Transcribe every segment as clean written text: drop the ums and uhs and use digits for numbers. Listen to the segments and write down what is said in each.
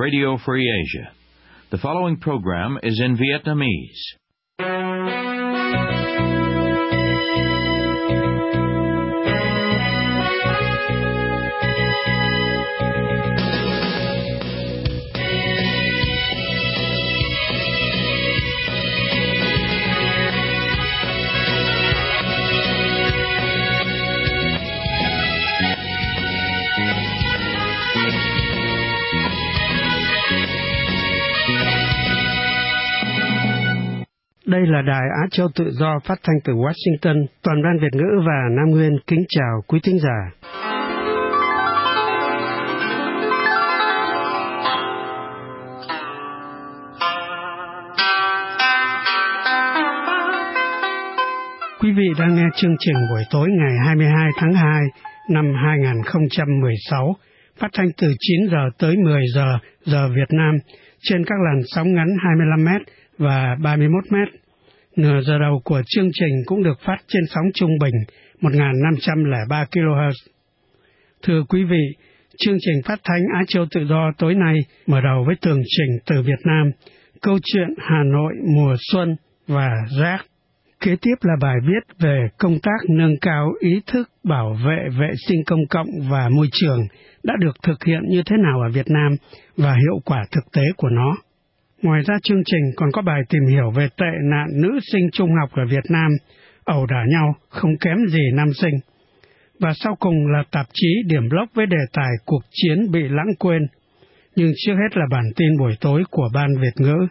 Radio Free Asia. The following program is in Vietnamese. Đây là Đài Á Châu Tự Do phát thanh từ Washington. Toàn ban Việt ngữ và Nam Nguyên kính chào quý thính giả. Quý vị đang nghe chương trình buổi tối ngày 22 tháng 2 năm 2016, phát thanh từ 9 giờ tới 10 giờ giờ Việt Nam trên các làn sóng ngắn 25 m và 31 m. Nửa giờ đầu của chương trình cũng được phát trên sóng trung bình 1503 kHz. Thưa quý vị, chương trình phát thanh Á Châu Tự Do tối nay mở đầu với tường trình từ Việt Nam, câu chuyện Hà Nội mùa xuân và rác. Kế tiếp là bài viết về công tác nâng cao ý thức bảo vệ vệ sinh công cộng và môi trường đã được thực hiện như thế nào ở Việt Nam và hiệu quả thực tế của nó. Ngoài ra chương trình còn có bài tìm hiểu về tệ nạn nữ sinh trung học ở Việt Nam, ẩu đả nhau không kém gì nam sinh. Và sau cùng là tạp chí Điểm Blog với đề tài cuộc chiến bị lãng quên. Nhưng trước hết là bản tin buổi tối của Ban Việt ngữ.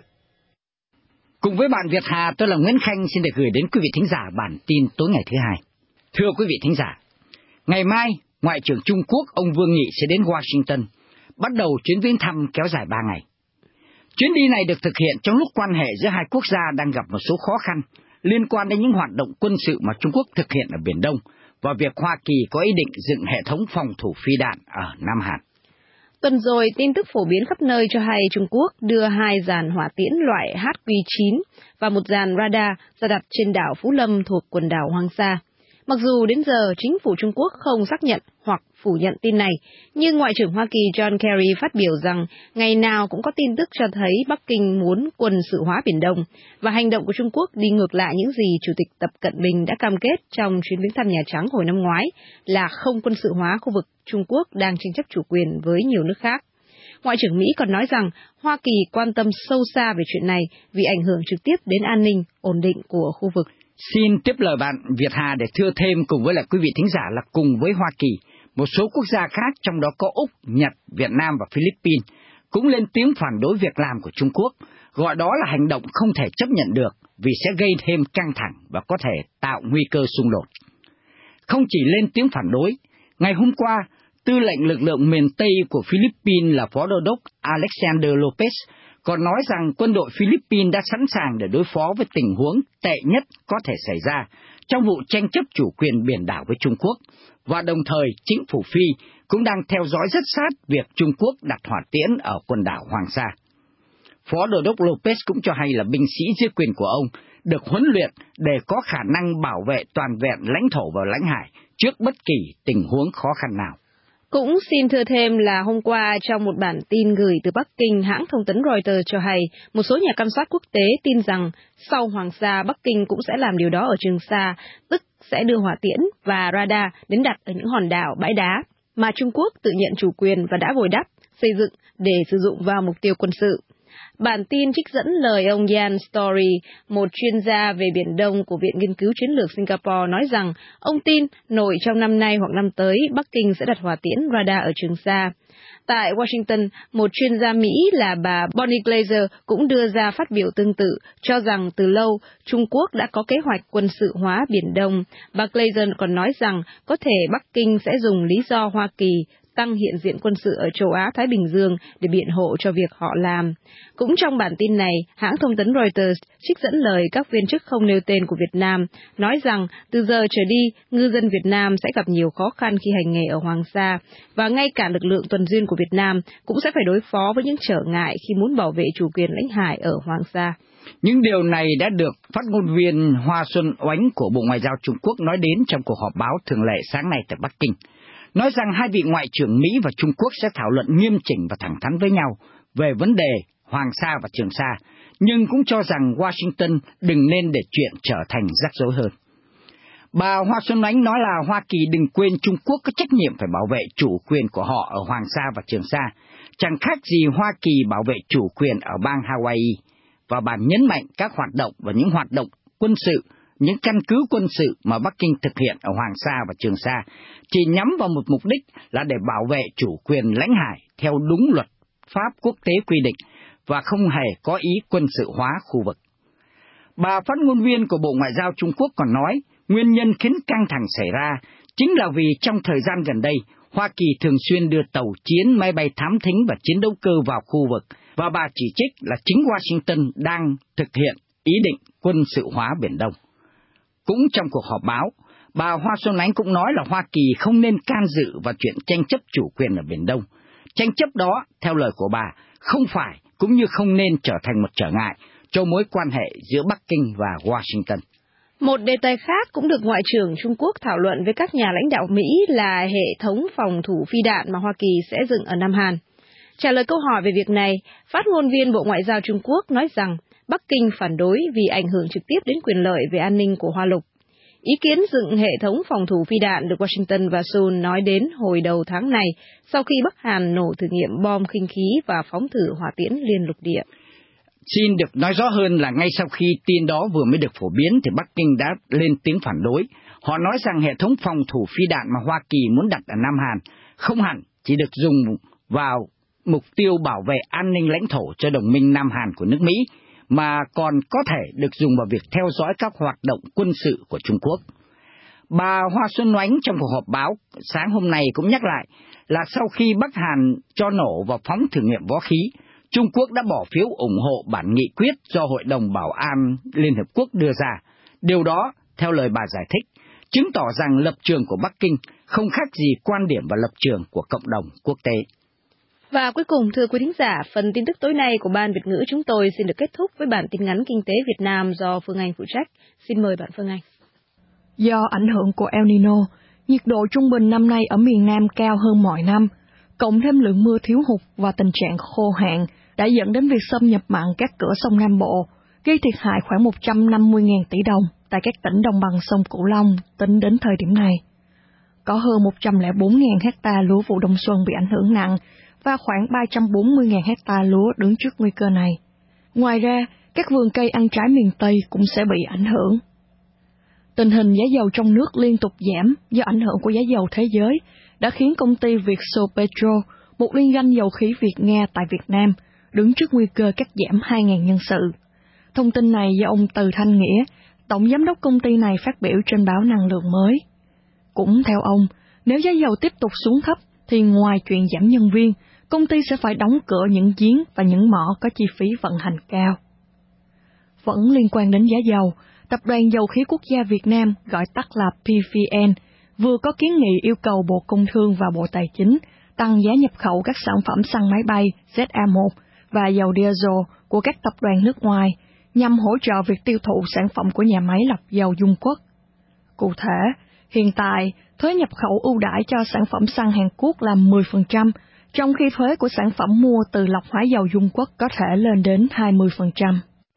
Cùng với bạn Việt Hà, tôi là Nguyễn Khanh xin được gửi đến quý vị thính giả bản tin tối ngày thứ hai. Thưa quý vị thính giả, ngày mai, Ngoại trưởng Trung Quốc ông Vương Nghị sẽ đến Washington, bắt đầu chuyến viếng thăm kéo dài 3 ngày. Chuyến đi này được thực hiện trong lúc quan hệ giữa hai quốc gia đang gặp một số khó khăn liên quan đến những hoạt động quân sự mà Trung Quốc thực hiện ở Biển Đông và việc Hoa Kỳ có ý định dựng hệ thống phòng thủ phi đạn ở Nam Hàn. Tuần rồi, tin tức phổ biến khắp nơi cho hay Trung Quốc đưa 2 dàn hỏa tiễn loại HQ-9 và một dàn radar ra đặt trên đảo Phú Lâm thuộc quần đảo Hoàng Sa. Mặc dù đến giờ chính phủ Trung Quốc không xác nhận hoặc phủ nhận tin này, nhưng Ngoại trưởng Hoa Kỳ John Kerry phát biểu rằng ngày nào cũng có tin tức cho thấy Bắc Kinh muốn quân sự hóa Biển Đông, và hành động của Trung Quốc đi ngược lại những gì Chủ tịch Tập Cận Bình đã cam kết trong chuyến viếng thăm Nhà Trắng hồi năm ngoái là không quân sự hóa khu vực Trung Quốc đang tranh chấp chủ quyền với nhiều nước khác. Ngoại trưởng Mỹ còn nói rằng Hoa Kỳ quan tâm sâu xa về chuyện này vì ảnh hưởng trực tiếp đến an ninh, ổn định của khu vực. Xin tiếp lời bạn Việt Hà để thưa thêm cùng với lại quý vị thính giả là cùng với Hoa Kỳ, một số quốc gia khác trong đó có Úc, Nhật, Việt Nam và Philippines cũng lên tiếng phản đối việc làm của Trung Quốc, gọi đó là hành động không thể chấp nhận được vì sẽ gây thêm căng thẳng và có thể tạo nguy cơ xung đột. Không chỉ lên tiếng phản đối, ngày hôm qua, Tư lệnh lực lượng miền Tây của Philippines là Phó Đô đốc Alexander Lopez còn nói rằng quân đội Philippines đã sẵn sàng để đối phó với tình huống tệ nhất có thể xảy ra trong vụ tranh chấp chủ quyền biển đảo với Trung Quốc, và đồng thời chính phủ Phi cũng đang theo dõi rất sát việc Trung Quốc đặt hỏa tiễn ở quần đảo Hoàng Sa. Phó Đô đốc Lopez cũng cho hay là binh sĩ dưới quyền của ông được huấn luyện để có khả năng bảo vệ toàn vẹn lãnh thổ và lãnh hải trước bất kỳ tình huống khó khăn nào. Cũng xin thưa thêm là hôm qua trong một bản tin gửi từ Bắc Kinh, hãng thông tấn Reuters cho hay một số nhà quan sát quốc tế tin rằng sau Hoàng Sa, Bắc Kinh cũng sẽ làm điều đó ở Trường Sa, tức sẽ đưa hỏa tiễn và radar đến đặt ở những hòn đảo, bãi đá mà Trung Quốc tự nhận chủ quyền và đã bồi đắp, xây dựng để sử dụng vào mục tiêu quân sự. Bản tin trích dẫn lời ông Jan Story, một chuyên gia về Biển Đông của Viện Nghiên cứu Chiến lược Singapore, nói rằng ông tin nội trong năm nay hoặc năm tới, Bắc Kinh sẽ đặt hỏa tiễn radar ở Trường Sa. Tại Washington, một chuyên gia Mỹ là bà Bonnie Glaser cũng đưa ra phát biểu tương tự, cho rằng từ lâu Trung Quốc đã có kế hoạch quân sự hóa Biển Đông. Bà Glaser còn nói rằng có thể Bắc Kinh sẽ dùng lý do Hoa Kỳ tăng hiện diện quân sự ở châu Á-Thái Bình Dương để biện hộ cho việc họ làm. Cũng trong bản tin này, hãng thông tấn Reuters trích dẫn lời các viên chức không nêu tên của Việt Nam, nói rằng từ giờ trở đi, ngư dân Việt Nam sẽ gặp nhiều khó khăn khi hành nghề ở Hoàng Sa, và ngay cả lực lượng tuần duyên của Việt Nam cũng sẽ phải đối phó với những trở ngại khi muốn bảo vệ chủ quyền lãnh hải ở Hoàng Sa. Những điều này đã được phát ngôn viên Hoa Xuân Oánh của Bộ Ngoại giao Trung Quốc nói đến trong cuộc họp báo thường lệ sáng nay tại Bắc Kinh, nói rằng hai vị ngoại trưởng Mỹ và Trung Quốc sẽ thảo luận nghiêm chỉnh và thẳng thắn với nhau về vấn đề Hoàng Sa và Trường Sa, nhưng cũng cho rằng Washington đừng nên để chuyện trở thành rắc rối hơn. Bà Hoa Xuân Oánh nói là Hoa Kỳ đừng quên Trung Quốc có trách nhiệm phải bảo vệ chủ quyền của họ ở Hoàng Sa và Trường Sa, chẳng khác gì Hoa Kỳ bảo vệ chủ quyền ở bang Hawaii, và bà nhấn mạnh các hoạt động và những hoạt động quân sự, những căn cứ quân sự mà Bắc Kinh thực hiện ở Hoàng Sa và Trường Sa chỉ nhắm vào một mục đích là để bảo vệ chủ quyền lãnh hải theo đúng luật pháp quốc tế quy định và không hề có ý quân sự hóa khu vực. Bà phát ngôn viên của Bộ Ngoại giao Trung Quốc còn nói, nguyên nhân khiến căng thẳng xảy ra chính là vì trong thời gian gần đây, Hoa Kỳ thường xuyên đưa tàu chiến, máy bay thám thính và chiến đấu cơ vào khu vực, và bà chỉ trích là chính Washington đang thực hiện ý định quân sự hóa Biển Đông. Cũng trong cuộc họp báo, bà Hoa Xuân Oánh cũng nói là Hoa Kỳ không nên can dự vào chuyện tranh chấp chủ quyền ở Biển Đông. Tranh chấp đó, theo lời của bà, không phải cũng như không nên trở thành một trở ngại cho mối quan hệ giữa Bắc Kinh và Washington. Một đề tài khác cũng được Ngoại trưởng Trung Quốc thảo luận với các nhà lãnh đạo Mỹ là hệ thống phòng thủ phi đạn mà Hoa Kỳ sẽ dựng ở Nam Hàn. Trả lời câu hỏi về việc này, phát ngôn viên Bộ Ngoại giao Trung Quốc nói rằng Bắc Kinh phản đối vì ảnh hưởng trực tiếp đến quyền lợi về an ninh của Hoa Lục. Ý kiến dựng hệ thống phòng thủ phi đạn được Washington và Seoul nói đến hồi đầu tháng này sau khi Bắc Hàn nổ thử nghiệm bom khinh khí và phóng thử hỏa tiễn liên lục địa. Xin được nói rõ hơn là ngay sau khi tin đó vừa mới được phổ biến thì Bắc Kinh đã lên tiếng phản đối. Họ nói rằng hệ thống phòng thủ phi đạn mà Hoa Kỳ muốn đặt ở Nam Hàn không hẳn chỉ được dùng vào mục tiêu bảo vệ an ninh lãnh thổ cho đồng minh Nam Hàn của nước Mỹ, mà còn có thể được dùng vào việc theo dõi các hoạt động quân sự của Trung Quốc. Bà Hoa Xuân Oánh trong cuộc họp báo sáng hôm nay cũng nhắc lại là sau khi Bắc Hàn cho nổ và phóng thử nghiệm võ khí, Trung Quốc đã bỏ phiếu ủng hộ bản nghị quyết do Hội đồng Bảo an Liên Hợp Quốc đưa ra. Điều đó, theo lời bà giải thích, chứng tỏ rằng lập trường của Bắc Kinh không khác gì quan điểm và lập trường của cộng đồng quốc tế. Và cuối cùng, thưa quý thính giả, phần tin tức tối nay của Ban Việt ngữ chúng tôi xin được kết thúc với bản tin ngắn kinh tế Việt Nam do Phương Anh phụ trách. Xin mời bạn Phương Anh. Do ảnh hưởng của El Nino, nhiệt độ trung bình năm nay ở miền Nam cao hơn mọi năm, cộng thêm lượng mưa thiếu hụt và tình trạng khô hạn đã dẫn đến việc xâm nhập mặn các cửa sông Nam Bộ, gây thiệt hại khoảng 150.000 tỷ đồng tại các tỉnh đồng bằng sông Cửu Long tính đến thời điểm này. Có hơn 104.000 hectare lúa vụ đông xuân bị ảnh hưởng nặng và khoảng 340.000 hectare lúa đứng trước nguy cơ này. Ngoài ra, các vườn cây ăn trái miền Tây cũng sẽ bị ảnh hưởng. Tình hình giá dầu trong nước liên tục giảm do ảnh hưởng của giá dầu thế giới đã khiến công ty Vietso-Petro, một liên doanh dầu khí Việt-Nga tại Việt Nam, đứng trước nguy cơ cắt giảm 2.000 nhân sự. Thông tin này do ông Từ Thanh Nghĩa, tổng giám đốc công ty này phát biểu trên báo Năng lượng mới. Cũng theo ông, nếu giá dầu tiếp tục xuống thấp thì ngoài chuyện giảm nhân viên, công ty sẽ phải đóng cửa những giếng và những mỏ có chi phí vận hành cao. Vẫn liên quan đến giá dầu, Tập đoàn Dầu khí Quốc gia Việt Nam, gọi tắt là PVN, vừa có kiến nghị yêu cầu Bộ Công Thương và Bộ Tài chính tăng giá nhập khẩu các sản phẩm xăng máy bay ZA1 và dầu diesel của các tập đoàn nước ngoài nhằm hỗ trợ việc tiêu thụ sản phẩm của nhà máy lọc dầu Dung Quất. Cụ thể, hiện tại, thuế nhập khẩu ưu đãi cho sản phẩm xăng Hàn Quốc là 10%, trong khi thuế của sản phẩm mua từ lọc hóa dầu Dung Quất có thể lên đến 20%.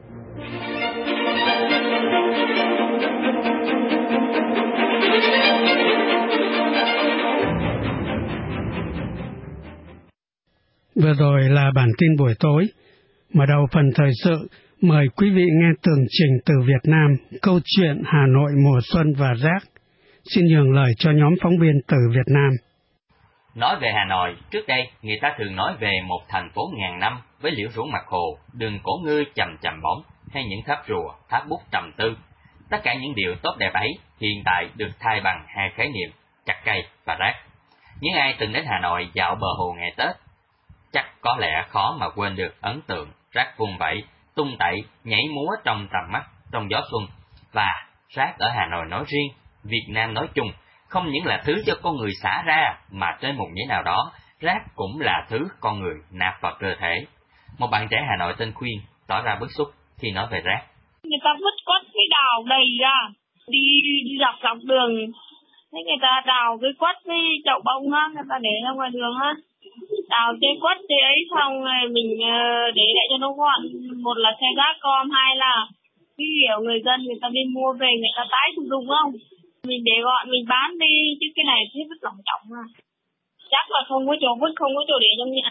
Vừa rồi là bản tin buổi tối. Mở đầu phần thời sự, mời quý vị nghe tường trình từ Việt Nam, câu chuyện Hà Nội mùa xuân và rác. Xin nhường lời cho nhóm phóng viên từ Việt Nam. Nói về Hà Nội, trước đây người ta thường nói về một thành phố ngàn năm với liễu rủ mặt hồ, đường cổ ngư chầm chầm bóng, hay những tháp rùa, tháp bút trầm tư. Tất cả những điều tốt đẹp ấy hiện tại được thay bằng hai khái niệm, chặt cây và rác. Những ai từng đến Hà Nội dạo bờ hồ ngày Tết, chắc có lẽ khó mà quên được ấn tượng rác vung vẩy, tung tẩy, nhảy múa trong tầm mắt, trong gió xuân. Và rác ở Hà Nội nói riêng, Việt Nam nói chung, không những là thứ cho con người xả ra, mà trên một nghĩa nào đó, rác cũng là thứ con người nạp vào cơ thể. Một bạn trẻ Hà Nội tên Khuyên tỏ ra bức xúc khi nói về rác. Người ta vứt quất cái đào đầy ra, đi dọc đường, thế người ta đào cái quất với chậu bông á, người ta để ra ngoài đường á, đào cây quất cây ấy xong rồi mình để lại cho nó gọn. Một là xe rác com, hai là cái kiểu người dân người ta đi mua về người ta tái sử dụng không? Mình để gọn mình bán đi chứ cái này thế vứt lỏng trọng à. Chắc là không có chỗ vứt, không có chỗ để trong nhà.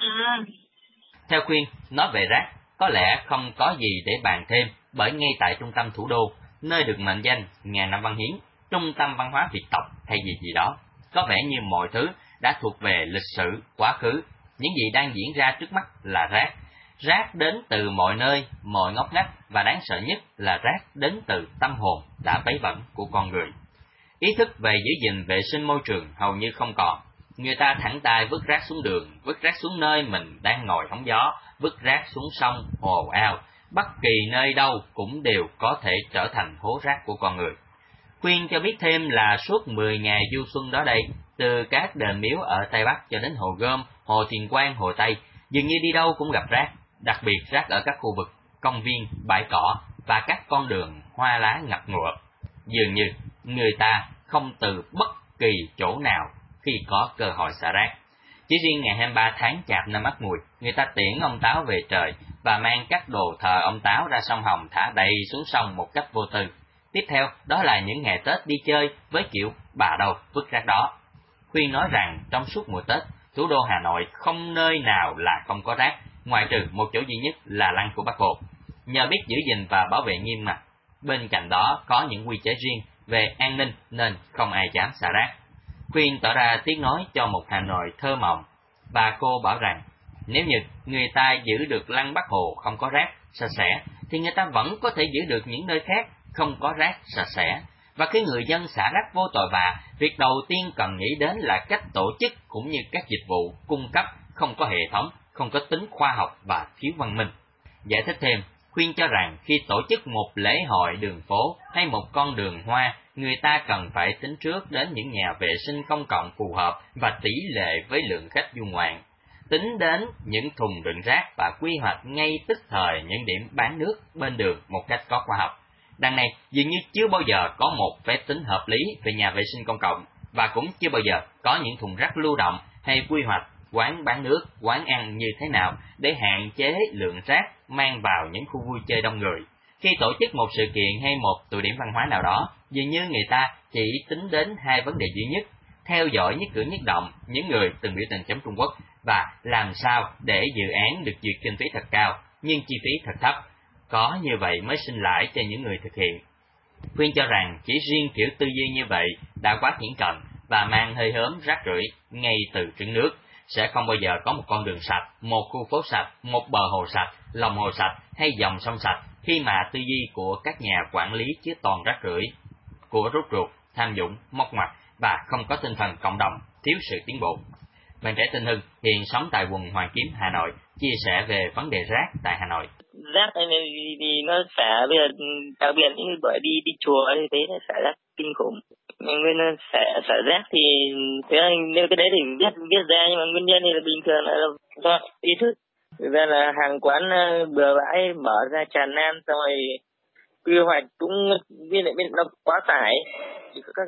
Theo khuyên, nói về rác, có lẽ không có gì để bàn thêm, bởi ngay tại trung tâm thủ đô, nơi được mệnh danh ngàn năm văn hiến, trung tâm văn hóa Việt tộc hay gì đó, có vẻ như mọi thứ đã thuộc về lịch sử, quá khứ. Những gì đang diễn ra trước mắt là rác. Rác đến từ mọi nơi, mọi ngóc ngách, và đáng sợ nhất là rác đến từ tâm hồn đã vấy bẩn của con người. Ý thức về giữ gìn vệ sinh môi trường hầu như không còn. Người ta thẳng tay vứt rác xuống đường, vứt rác xuống nơi mình đang ngồi hóng gió, vứt rác xuống sông, hồ ao. Bất kỳ nơi đâu cũng đều có thể trở thành hố rác của con người. Khuyên cho biết thêm là suốt 10 ngày du xuân đó đây, từ các đền miếu ở Tây Bắc cho đến Hồ Gươm, Hồ Thiền Quang, Hồ Tây, dường như đi đâu cũng gặp rác, đặc biệt rác ở các khu vực, công viên, bãi cỏ và các con đường hoa lá ngập ngụa. Dường như người ta không từ bất kỳ chỗ nào khi có cơ hội xả rác. Chỉ riêng ngày 23 tháng Chạp năm Ất Mùi, người ta tiễn ông Táo về trời và mang các đồ thờ ông Táo ra sông Hồng thả đầy xuống sông một cách vô tư. Tiếp theo, đó là những ngày Tết đi chơi với kiểu bà đâu vứt rác đó. Khuyên nói rằng trong suốt mùa Tết, thủ đô Hà Nội không nơi nào là không có rác, ngoại trừ một chỗ duy nhất là lăng của Bác Hồ. Nhờ biết giữ gìn và bảo vệ nghiêm ngặt, bên cạnh đó có những quy chế riêng về an ninh nên không ai dám xả rác. Khuyên tỏ ra tiếng nói cho một Hà Nội thơ mộng, và cô bảo rằng nếu như người ta giữ được lăng Bác Hồ không có rác, sạch sẽ, thì người ta vẫn có thể giữ được những nơi khác không có rác, sạch sẽ. Và khi người dân xả rác vô tội vạ, việc đầu tiên cần nghĩ đến là cách tổ chức cũng như các dịch vụ cung cấp không có hệ thống, không có tính khoa học và thiếu văn minh. Giải thích thêm, khuyên cho rằng khi tổ chức một lễ hội đường phố hay một con đường hoa, người ta cần phải tính trước đến những nhà vệ sinh công cộng phù hợp và tỷ lệ với lượng khách du ngoạn. Tính đến những thùng đựng rác và quy hoạch ngay tức thời những điểm bán nước bên đường một cách có khoa học. Đằng này dường như chưa bao giờ có một phép tính hợp lý về nhà vệ sinh công cộng, và cũng chưa bao giờ có những thùng rác lưu động hay quy hoạch quán bán nước, quán ăn như thế nào để hạn chế lượng rác mang vào những khu vui chơi đông người. Khi tổ chức một sự kiện hay một tụ điểm văn hóa nào đó, dường như người ta chỉ tính đến hai vấn đề duy nhất: theo dõi nhất cử nhất động những người từng biểu tình chống Trung Quốc và làm sao để dự án được duyệt kinh phí thật cao nhưng chi phí thật thấp. Có như vậy mới sinh lãi cho những người thực hiện. Khuyên cho rằng chỉ riêng kiểu tư duy như vậy đã quá thiển cận và mang hơi hớm rác rưởi ngay từ trứng nước. Sẽ không bao giờ có một con đường sạch, một khu phố sạch, một bờ hồ sạch, lòng hồ sạch hay dòng sông sạch khi mà tư duy của các nhà quản lý chứa toàn rác rưởi, của rút ruột, tham nhũng, móc ngoặt và không có tinh thần cộng đồng, thiếu sự tiến bộ. Bạn trẻ Tinh Hưng hiện sống tại quận Hoàn Kiếm, Hà Nội, chia sẻ về vấn đề rác tại Hà Nội. Rác này thì nó xả bây giờ, đặc biệt những buổi đi chùa như thế nó xả rác kinh khủng. Nguyên xả rác thì thế là, nếu cái đấy thì biết ra, nhưng mà nguyên nhân thì là bình thường là do ý thức. Thực ra là hàng quán bừa bãi mở ra tràn lan, xong rồi quy hoạch cũng bên nó quá tải. Các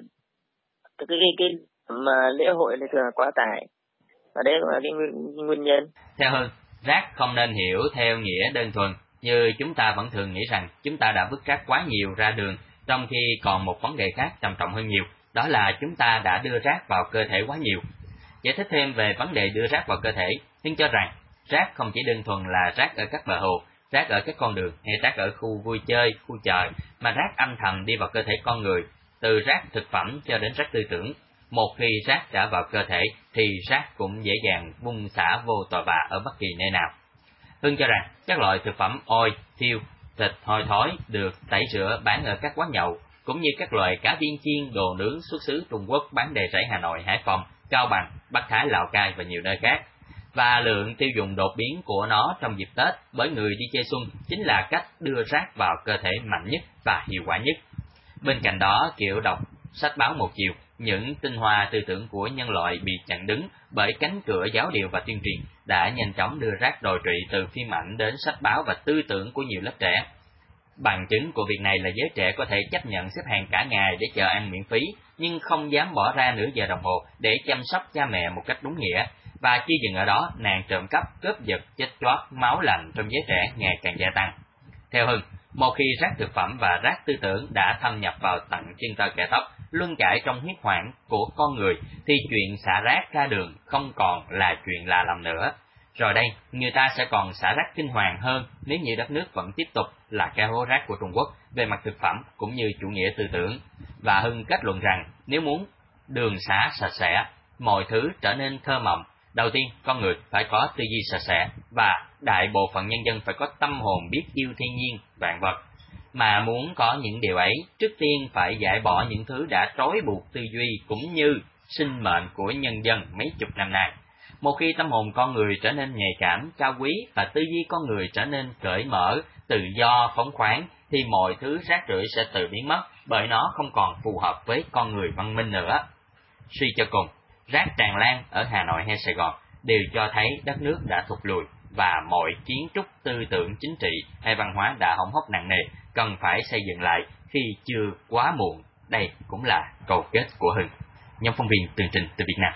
cái mà lễ hội thì thường là quá tải, và đấy cũng là cái nguyên nhân. Theo Hưng, rác không nên hiểu theo nghĩa đơn thuần như chúng ta vẫn thường nghĩ rằng chúng ta đã vứt rác quá nhiều ra đường, trong khi còn một vấn đề khác trầm trọng hơn nhiều, đó là chúng ta đã đưa rác vào cơ thể quá nhiều. Giải thích thêm về vấn đề đưa rác vào cơ thể, Hưng cho rằng rác không chỉ đơn thuần là rác ở các bờ hồ, rác ở các con đường hay rác ở khu vui chơi, khu chợ, mà rác âm thầm đi vào cơ thể con người, từ rác thực phẩm cho đến rác tư tưởng. Một khi rác đã vào cơ thể thì rác cũng dễ dàng bung xả vô tội vạ ở bất kỳ nơi nào. Hưng cho rằng các loại thực phẩm ôi, thiêu, thịt hôi thối được tẩy rửa bán ở các quán nhậu, cũng như các loại cá viên chiên, đồ nướng xuất xứ Trung Quốc bán đầy rẫy Hà Nội, Hải Phòng, Cao Bằng, Bắc Thái, Lào Cai và nhiều nơi khác. Và lượng tiêu dùng đột biến của nó trong dịp Tết bởi người đi chơi xuân chính là cách đưa rác vào cơ thể mạnh nhất và hiệu quả nhất. Bên cạnh đó, kiểu đọc sách báo một chiều, những tinh hoa tư tưởng của nhân loại bị chặn đứng bởi cánh cửa giáo điều và tuyên truyền đã nhanh chóng đưa rác đồi trụy từ phim ảnh đến sách báo và tư tưởng của nhiều lớp trẻ. Bằng chứng của việc này là giới trẻ có thể chấp nhận xếp hàng cả ngày để chờ ăn miễn phí, nhưng không dám bỏ ra nửa giờ đồng hồ để chăm sóc cha mẹ một cách đúng nghĩa, và chưa dừng ở đó, nạn trộm cắp, cướp giật, chết chót, máu lạnh trong giới trẻ ngày càng gia tăng. Theo Hưng, một khi rác thực phẩm và rác tư tưởng đã thâm nhập vào tận chân tơ kẽ tóc, luân chảy trong huyết quản của con người, thì chuyện xả rác ra đường không còn là chuyện lạ lẫm nữa. Rồi đây, người ta sẽ còn xả rác kinh hoàng hơn nếu như đất nước vẫn tiếp tục là cái hố rác của Trung Quốc về mặt thực phẩm cũng như chủ nghĩa tư tưởng. Và Hưng kết luận rằng nếu muốn đường xá sạch sẽ, mọi thứ trở nên thơ mộng, đầu tiên con người phải có tư duy sạch sẽ và đại bộ phận nhân dân phải có tâm hồn biết yêu thiên nhiên, vạn vật. Mà muốn có những điều ấy, trước tiên phải giải bỏ những thứ đã trói buộc tư duy cũng như sinh mệnh của nhân dân mấy chục năm nay. Một khi tâm hồn con người trở nên nhạy cảm, cao quý và tư duy con người trở nên cởi mở, tự do, phóng khoáng, thì mọi thứ rác rưởi sẽ tự biến mất bởi nó không còn phù hợp với con người văn minh nữa. Suy cho cùng, rác tràn lan ở Hà Nội hay Sài Gòn đều cho thấy đất nước đã thụt lùi và mọi kiến trúc tư tưởng chính trị hay văn hóa đã hỏng hóc nặng nề, cần phải xây dựng lại khi chưa quá muộn. Đây cũng là câu kết của Hưng. Nhóm phóng viên tường trình từ Việt Nam.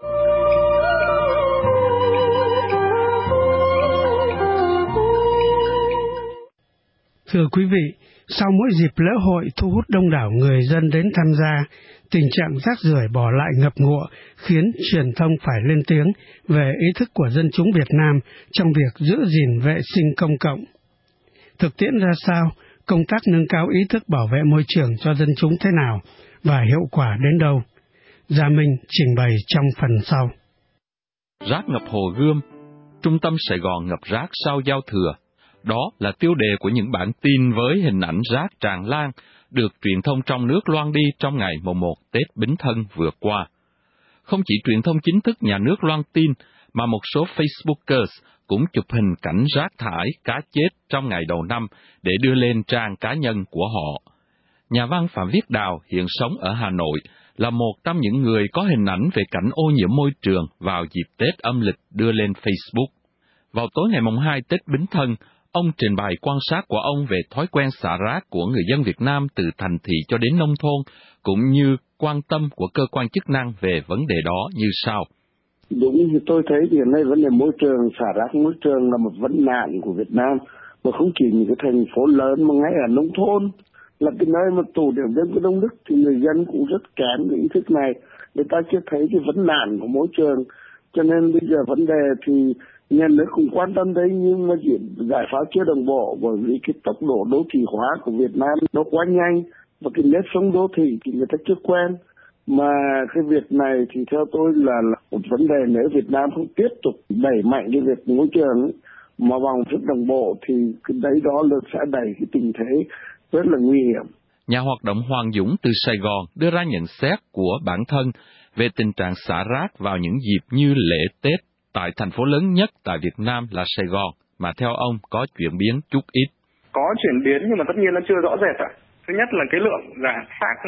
Thưa quý vị, sau mỗi dịp lễ hội thu hút đông đảo người dân đến tham gia, tình trạng rác rưởi bỏ lại ngập ngụa khiến truyền thông phải lên tiếng về ý thức của dân chúng Việt Nam trong việc giữ gìn vệ sinh công cộng. Thực tiễn ra sao, công tác nâng cao ý thức bảo vệ môi trường cho dân chúng thế nào và hiệu quả đến đâu? Gia Minh trình bày trong phần sau. Rác ngập Hồ Gươm, trung tâm Sài Gòn ngập rác sau giao thừa. Đó là tiêu đề của những bản tin với hình ảnh rác tràn lan được truyền thông trong nước loan đi trong ngày mùng 1 Tết Bính Thân vừa qua. Không chỉ truyền thông chính thức nhà nước loan tin, mà một số Facebookers cũng chụp hình cảnh rác thải, cá chết trong ngày đầu năm để đưa lên trang cá nhân của họ. Nhà văn Phạm Viết Đào hiện sống ở Hà Nội, là một trong những người có hình ảnh về cảnh ô nhiễm môi trường vào dịp Tết âm lịch đưa lên Facebook. Vào tối ngày mùng 2 Tết Bính Thân, ông trình bày quan sát của ông về thói quen xả rác của người dân Việt Nam từ thành thị cho đến nông thôn, cũng như quan tâm của cơ quan chức năng về vấn đề đó như sau. Đúng như tôi thấy thì hiện nay vấn đề môi trường, xả rác môi trường là một vấn nạn của Việt Nam, và không chỉ những cái thành phố lớn mà ngay ở nông thôn là cái nơi mà tụ điểm dân của đông đức thì người dân cũng rất kém cái ý thức này. Người ta chưa thấy cái vấn nạn của môi trường, cho nên bây giờ vấn đề thì nhà nước cũng quan tâm đấy, nhưng mà giải pháp chưa đồng bộ, bởi vì cái tốc độ đô thị hóa của Việt Nam nó quá nhanh và cái nếp sống đô thị thì người ta chưa quen. Mà cái việc này thì theo tôi là một vấn đề, nếu Việt Nam không tiếp tục đẩy mạnh cái việc môi trường mà bằng rất đồng bộ thì cái đấy đó là sẽ đẩy cái tình thế rất là nguy hiểm. Nhà hoạt động Hoàng Dũng từ Sài Gòn đưa ra nhận xét của bản thân về tình trạng xả rác vào những dịp như lễ Tết tại thành phố lớn nhất tại Việt Nam là Sài Gòn, mà theo ông có chuyển biến chút ít. Có chuyển biến nhưng mà tất nhiên nó chưa rõ rệt ạ. Thứ nhất là cái lượng rác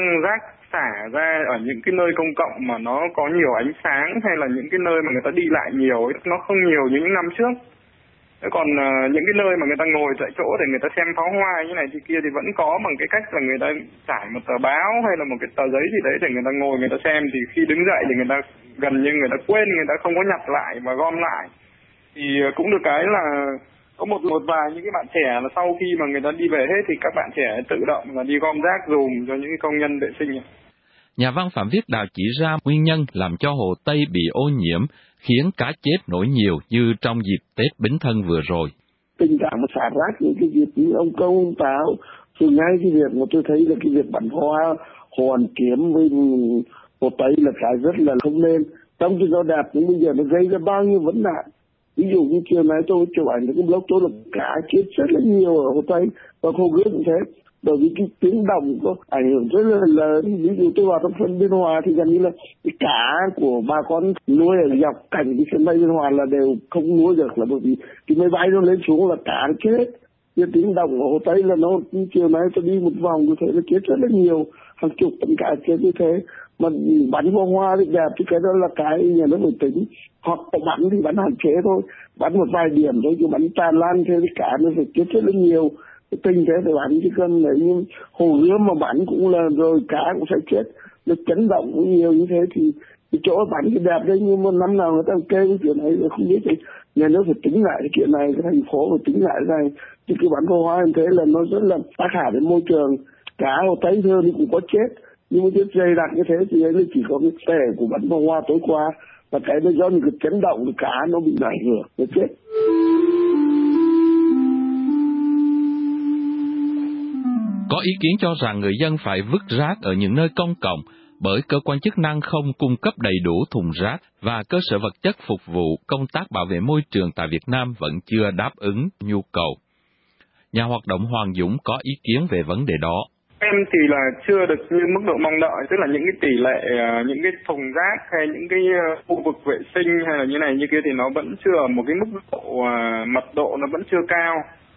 xả ra ở những cái nơi công cộng mà nó có nhiều ánh sáng, hay là những cái nơi mà người ta đi lại nhiều ấy, nó không nhiều như những năm trước. Thế còn những cái nơi mà người ta ngồi tại chỗ để người ta xem pháo hoa như này thì kia thì vẫn có bằng cái cách là người ta trải một tờ báo hay là một cái tờ giấy gì đấy để người ta ngồi người ta xem, thì khi đứng dậy thì người ta gần như người ta quên, người ta không có nhặt lại và gom lại. Thì cũng được cái là có một vài những cái bạn trẻ là sau khi mà người ta đi về hết thì các bạn trẻ tự động là đi gom rác dùm cho những cái công nhân vệ sinh. Nhà văn Phạm Viết Đào chỉ ra nguyên nhân làm cho Hồ Tây bị ô nhiễm, khiến cá chết nổi nhiều như trong dịp Tết Bính Thân vừa rồi. Tình trạng mà xả rác những cái dịp như ông Công, ông Táo, thì ngay cái việc mà tôi thấy là cái việc bắn hoa Hồ Hoàn Kiếm với Hồ Tây là cái rất là không nên. Trong cái gió đẹp nhưng bây giờ nó gây ra bao nhiêu vấn nạn. Ví dụ như chiều nay tôi chụp ảnh cái blog tôi là cá chết rất là nhiều ở Hồ Tây và Hồ Gươm cũng thế. Bởi vì cái tiếng động có ảnh hưởng rất là lớn. Ví dụ tôi vào trong sân Biên Hòa thì gần như là cái cá của bà con nuôi ở dọc cảnh cái sân bay Biên Hòa là đều không nuôi được, là bởi vì cái máy bay nó lên xuống là cá nó chết. Cái tiếng động ở Hồ Tây là nó, chiều nay tôi đi một vòng tôi thấy nó chết rất là nhiều, hàng chục tấn cá chết như thế. Mà bắn pháo hoa thì đẹp thì cái đó là cái nhà nước phải tính, hoặc có bắn thì bắn hạn chế thôi, bắn một vài điểm thôi, chứ bắn tràn lan thế thì cá nó phải chết rất là nhiều. Cái tình thế để bắn chứ cần đấy, nhưng Hồ Gươm mà bắn cũng là rồi cá cũng sẽ chết, nó chấn động cũng nhiều như thế thì cái chỗ bản cái đẹp đấy, nhưng mà năm nào người ta kêu cái chuyện này không biết thì nhà nước phải tính lại cái chuyện này, cái thành phố phải tính lại cái này. Chứ cái bắn pháo hoa như thế là nó rất là tác hại đến môi trường. Cá hồ Tây Thơ thì cũng có chết, nhưng mà chết dày đặc như thế thì ấy là chỉ có cái tẻ của bắn pháo hoa tối qua, và cái đó do những cái chấn động cái cá nó bị ảnh hưởng nó chết. Có ý kiến cho rằng người dân phải vứt rác ở những nơi công cộng bởi cơ quan chức năng không cung cấp đầy đủ thùng rác và cơ sở vật chất phục vụ công tác bảo vệ môi trường tại Việt Nam vẫn chưa đáp ứng nhu cầu. Nhà hoạt động Hoàng Dũng có ý kiến về vấn đề đó. Em thì là chưa được như mức độ mong đợi, tức là những cái tỷ lệ, những cái thùng rác hay những cái khu vực vệ sinh hay là như này như kia thì nó vẫn chưa ở một cái mức độ mật độ nó vẫn chưa cao.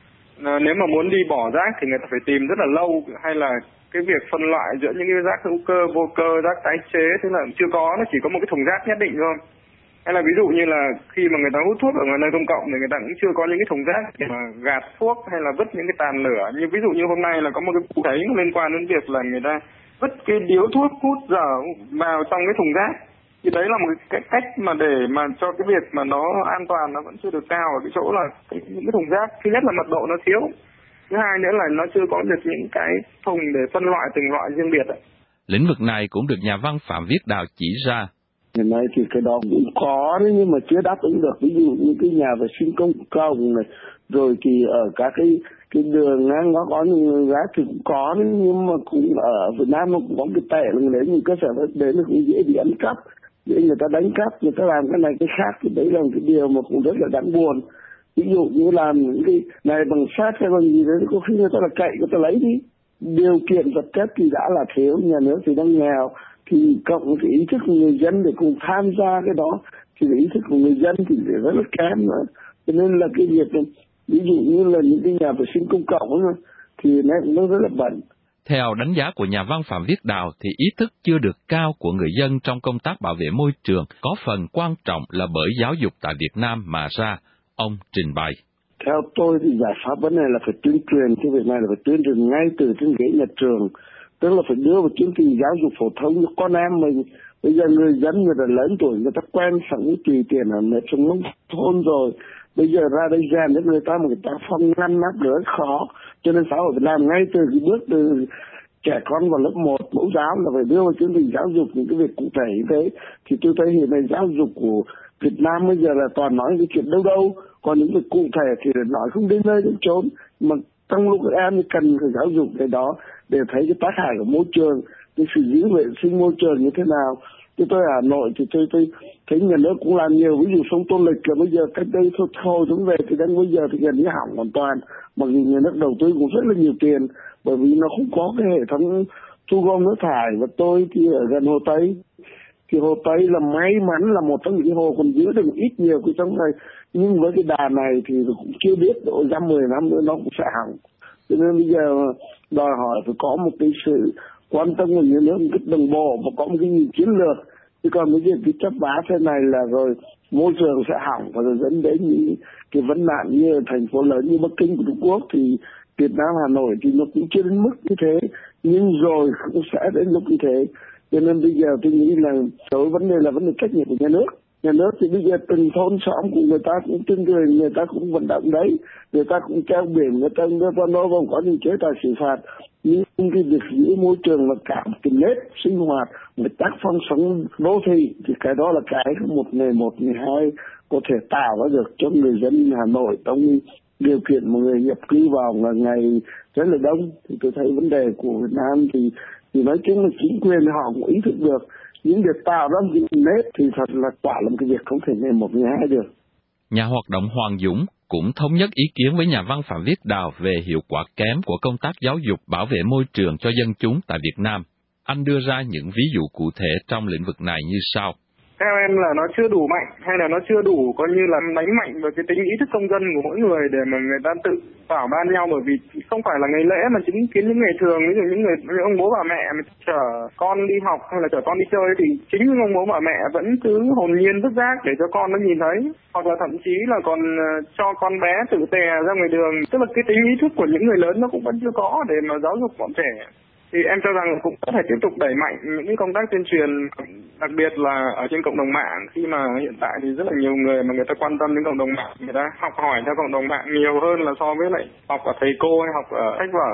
Nếu mà muốn đi bỏ rác thì người ta phải tìm rất là lâu, hay là cái việc phân loại giữa những cái rác hữu cơ, vô cơ, rác tái chế thế là chưa có, nó chỉ có một cái thùng rác nhất định thôi. Hay là ví dụ như là khi mà người ta hút thuốc ở ngoài nơi công cộng thì người ta cũng chưa có những cái thùng rác để mà gạt thuốc hay là vứt những cái tàn lửa. Như ví dụ như hôm nay là có một cái vụ thấy liên quan đến việc là người ta vứt cái điếu thuốc hút dở vào trong cái thùng rác. Thì đấy là một cái cách mà để mà cho cái việc mà nó an toàn nó vẫn chưa được cao ở cái chỗ là những cái thùng rác. Thứ nhất là mật độ nó thiếu. Thứ hai nữa là nó chưa có được những cái thùng để phân loại từng loại riêng biệt. Lĩnh vực này cũng được nhà văn Phạm Viết Đào chỉ ra. Hiện nay thì cái đó cũng có đấy, nhưng mà chưa đáp ứng được. Ví dụ như cái nhà vệ sinh công cộng này, rồi thì ở các cái đường ngang nó có những rác thì cũng có đấy, nhưng mà cũng ở Việt Nam nó cũng có cái tệ là nếu những cơ sở đến nó cũng dễ bị ăn cắp, để người ta đánh cắp, người ta làm cái này cái khác, thì đấy là một cái điều mà cũng rất là đáng buồn. Ví dụ như làm những cái này bằng sắt hay bằng gì đấy, có khi người ta là cậy người ta lấy đi. Điều kiện vật chất thì đã là thiếu, nhà nước thì đang nghèo, thì cộng cái ý thức của người dân để cùng tham gia cái đó thì ý thức của người dân thì rất là kém nữa. Cho nên là cái việc ví dụ như là những cái nhà vệ sinh công cộng thì nó rất là bẩn. Theo đánh giá của nhà văn Phạm Viết Đào thì ý thức chưa được cao của người dân trong công tác bảo vệ môi trường có phần quan trọng là bởi giáo dục tại Việt Nam mà ra. Ông trình bày. Theo tôi thì giải pháp vấn đề là phải tuyên truyền, cái việc này là phải tuyên truyền ngay từ trên ghế nhà trường. Tức là phải đưa vào chương trình giáo dục phổ thông cho con em mình. Bây giờ người dân người ta lớn tuổi, người ta quen sẵn tùy tiện ở mẹ trong nông thôn rồi. Bây giờ ra đây rèn cho người ta một cái tác phong ngăn nắp rất khó. Cho nên xã hội Việt Nam ngay từ cái bước từ trẻ con vào lớp 1 mẫu giáo là phải đưa vào chương trình giáo dục những cái việc cụ thể như thế. Thì tôi thấy hiện nay giáo dục của Việt Nam bây giờ là toàn nói cái chuyện đâu đâu. Còn những việc cụ thể thì nói không đến nơi đến chốn. Mà trong lúc các em cần phải giáo dục cái đó để thấy cái tác hại của môi trường, cái sự giữ vệ sinh môi trường như thế nào. Chứ tôi ở Hà Nội thì tôi thấy nhà nước cũng làm nhiều, ví dụ sông Tô Lịch là bây giờ cách đây thôi xuống về thì đến bây giờ thì gần như hỏng hoàn toàn. Mặc dù nhà nước đầu tư cũng rất là nhiều tiền, bởi vì nó không có cái hệ thống thu gom nước thải. Và tôi thì ở gần Hồ Tây, thì Hồ Tây là may mắn là một trong những hồ còn giữ được ít nhiều cái trong này, nhưng với cái đà này thì cũng chưa biết độ ra 10 năm nữa nó cũng sẽ hỏng. Cho nên bây giờ đòi hỏi phải có một cái sự quan tâm của nhà nước một cách đồng bộ và có một cái nhìn chiến lược. Chứ còn bây giờ cái chấp vá thế này là rồi môi trường sẽ hỏng và rồi dẫn đến những cái vấn nạn như thành phố lớn như Bắc Kinh của Trung Quốc, thì Việt Nam, Hà Nội thì nó cũng chưa đến mức như thế, nhưng rồi cũng sẽ đến lúc như thế. Cho nên bây giờ tôi nghĩ là đối vấn đề là vấn đề trách nhiệm của nhà nước. Nhà nước thì bây giờ từng thôn xóm của người ta cũng tuyên truyền, người ta cũng vận động đấy, người ta cũng treo biển, người ta nó còn có những chế tài xử phạt. Nhưng cái việc giữ môi trường là cả một cái nếp sinh hoạt, một tác phong sống đô thị thì cái đó là cái một ngày hai có thể tạo ra được cho người dân Hà Nội trong điều kiện một người nhập cư vào là ngày rất là đông. Thì tôi thấy vấn đề của Việt Nam thì nói chung là chính quyền họ cũng ý thức được. Những việc tạo ra một cái nếp thì thật là quả là một cái việc không thể ngày một ngày hai được. Nhà hoạt động Hoàng Dũng cũng thống nhất ý kiến với nhà văn Phạm Viết Đào về hiệu quả kém của công tác giáo dục bảo vệ môi trường cho dân chúng tại Việt Nam. Anh đưa ra những ví dụ cụ thể trong lĩnh vực này như sau. Theo em là nó chưa đủ mạnh, hay là nó chưa đủ coi như là đánh mạnh vào cái tính ý thức công dân của mỗi người để mà người ta tự bảo ban nhau, bởi vì không phải là ngày lễ mà chứng kiến những ngày thường, ví dụ những người ông bố bà mẹ mà chở con đi học hay là chở con đi chơi thì chính những ông bố bà mẹ vẫn cứ hồn nhiên vứt rác để cho con nó nhìn thấy, hoặc là thậm chí là còn cho con bé tự tè ra ngoài đường. Tức là cái tính ý thức của những người lớn nó cũng vẫn chưa có để mà giáo dục bọn trẻ. Thì em cho rằng cũng có thể tiếp tục đẩy mạnh những công tác tuyên truyền, đặc biệt là ở trên cộng đồng mạng, khi mà hiện tại thì rất là nhiều người mà người ta quan tâm đến cộng đồng mạng, người ta học hỏi theo cộng đồng mạng nhiều hơn là so với lại học ở thầy cô hay học ở sách vở.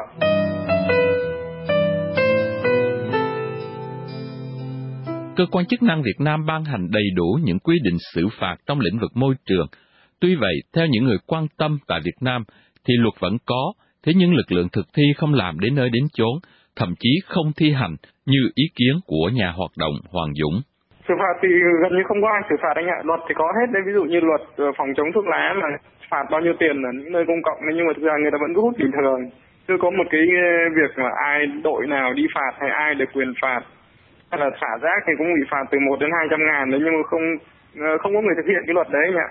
Cơ quan chức năng Việt Nam ban hành đầy đủ những quy định xử phạt trong lĩnh vực môi trường. Tuy vậy, theo những người quan tâm tại Việt Nam, thì luật vẫn có, thế nhưng lực lượng thực thi không làm đến nơi đến chốn, thậm chí không thi hành như ý kiến của nhà hoạt động Hoàng Dũng. Xử phạt thì gần như không có ai xử phạt anh ạ. Luật thì có hết đấy, ví dụ như luật phòng chống thuốc lá mà phạt bao nhiêu tiền ở những nơi công cộng, nhưng mà thực ra người ta vẫn cứ hút bình thường. Chưa có một cái việc mà ai đội nào đi phạt hay ai được quyền phạt. Hay là xả rác thì cũng bị phạt từ 1 đến 200 ngàn đấy, nhưng mà không có người thực hiện cái luật đấy anh ạ.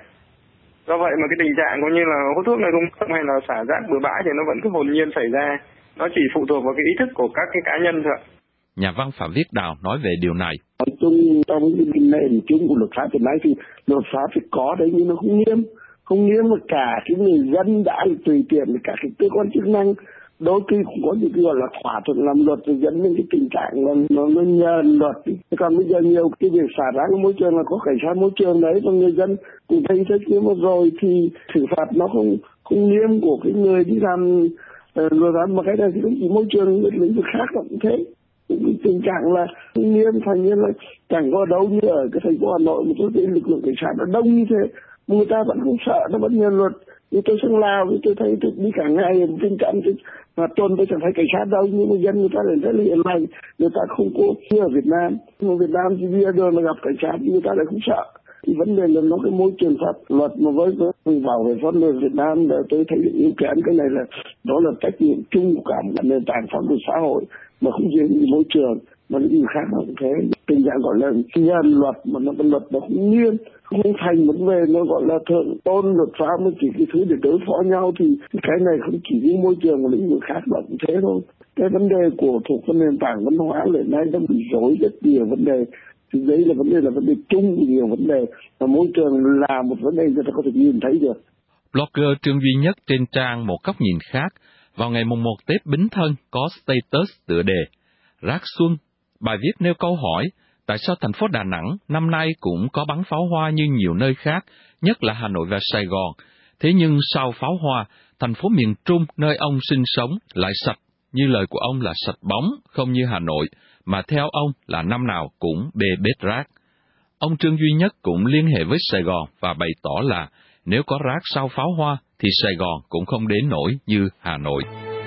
Do vậy mà cái tình trạng cũng như là hút thuốc nơi công cộng hay là xả rác bừa bãi thì nó vẫn cứ hồn nhiên xảy ra. Nó chỉ phụ thuộc vào cái ý thức của các cái cá nhân thôi. Nhà văn Phạm Viết Đào nói về điều này. Trong cái nền chung của luật pháp hiện nay thì luật pháp thì có đấy nhưng nó không nghiêm mà cả cái người dân đã tùy tiện với cả cái cơ quan chức năng đôi khi cũng có những cái gọi là thỏa thuận làm luật rồi dẫn đến cái tình trạng là nó nhờn luật. Còn bây giờ nhiều cái việc xả rác của môi trường là có cảnh sát môi trường đấy, và người dân cũng thấy thế, nhưng mà rồi thì xử phạt nó không nghiêm của cái người đi làm rồi đó. Mà cái này thì cũng chỉ môi trường, lĩnh vực khác cũng thế. Cũng tình trạng là không nghiêm, thành như là chẳng có đâu như ở cái thành phố Hà Nội một số cái lực lượng cảnh sát nó đông như thế, người ta vẫn không sợ, nó vẫn nhờn luật. Như tôi sang Lào thì tôi thấy tôi đi cả ngày trên trạm mà tuần tôi chẳng thấy cảnh sát đâu, nhưng mà dân người ta lại rất là hiền lành, người ta không có như ở Việt Nam. Nhưng mà Việt Nam thì đi ra đường mà gặp cảnh sát thì người ta lại không sợ. Thì vấn đề là nó cái môi trường pháp luật mà với bảo vệ pháp luật Việt Nam để tôi thấy yếu kém cái này là đó là trách nhiệm chung của cả một nền tảng pháp luật xã hội, mà không riêng gì môi trường mà những người khác cũng thế. Tình trạng gọi là nhân luật mà nó cái luật nó không nghiêm, không thành vấn đề, nó gọi là thượng tôn luật pháp mới chỉ cái thứ để đối phó nhau, thì cái này không chỉ riêng môi trường mà lĩnh vực khác nó cũng thế thôi. Cái vấn đề của thuộc cái nền tảng văn hóa hiện nay nó bị rối rất nhiều vấn đề. Thì đấy là vấn đề chung của nhiều vấn đề, và môi trường là một vấn đề người ta có thể nhìn thấy được. Blogger Trương Duy Nhất trên trang Một Góc Nhìn Khác vào ngày mùng 1 Tết Bính Thân có status tựa đề Rác Xuân. Bài viết nêu câu hỏi tại sao thành phố Đà Nẵng năm nay cũng có bắn pháo hoa như nhiều nơi khác, nhất là Hà Nội và Sài Gòn. Thế nhưng sau pháo hoa, thành phố miền Trung nơi ông sinh sống lại sạch, như lời của ông là sạch bóng, không như Hà Nội, mà theo ông là năm nào cũng bê bết rác. Ông Trương Duy Nhất cũng liên hệ với Sài Gòn và bày tỏ là nếu có rác sau pháo hoa thì Sài Gòn cũng không đến nỗi như Hà Nội.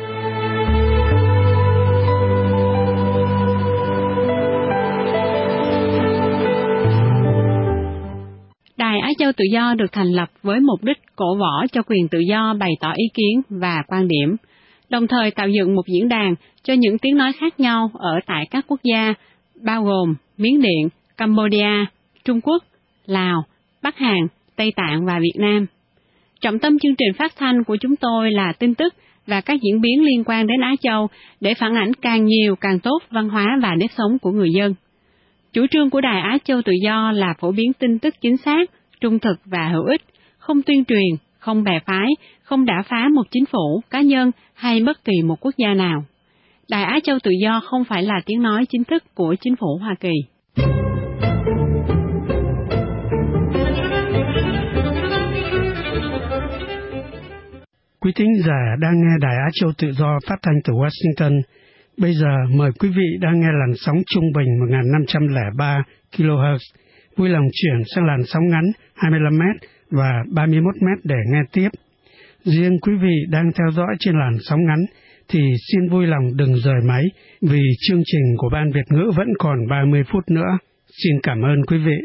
Đài Á Châu Tự Do được thành lập với mục đích cổ võ cho quyền tự do bày tỏ ý kiến và quan điểm, đồng thời tạo dựng một diễn đàn cho những tiếng nói khác nhau ở tại các quốc gia, bao gồm Miến Điện, Cambodia, Trung Quốc, Lào, Bắc Hàn, Tây Tạng và Việt Nam. Trọng tâm chương trình phát thanh của chúng tôi là tin tức và các diễn biến liên quan đến Á Châu để phản ảnh càng nhiều càng tốt văn hóa và nếp sống của người dân. Chủ trương của Đài Á Châu Tự Do là phổ biến tin tức chính xác, trung thực và hữu ích, không tuyên truyền, không bè phái, không đả phá một chính phủ, cá nhân hay bất kỳ một quốc gia nào. Đài Á Châu Tự Do không phải là tiếng nói chính thức của chính phủ Hoa Kỳ. Quý thính giả đang nghe Đài Á Châu Tự Do phát thanh từ Washington. Bây giờ mời quý vị đang nghe làn sóng trung bình 1503 kHz. Vui lòng chuyển sang làn sóng ngắn 25 m và 31 m để nghe tiếp. Riêng quý vị đang theo dõi trên làn sóng ngắn thì xin vui lòng đừng rời máy vì chương trình của Ban Việt ngữ vẫn còn 30 phút nữa. Xin cảm ơn quý vị.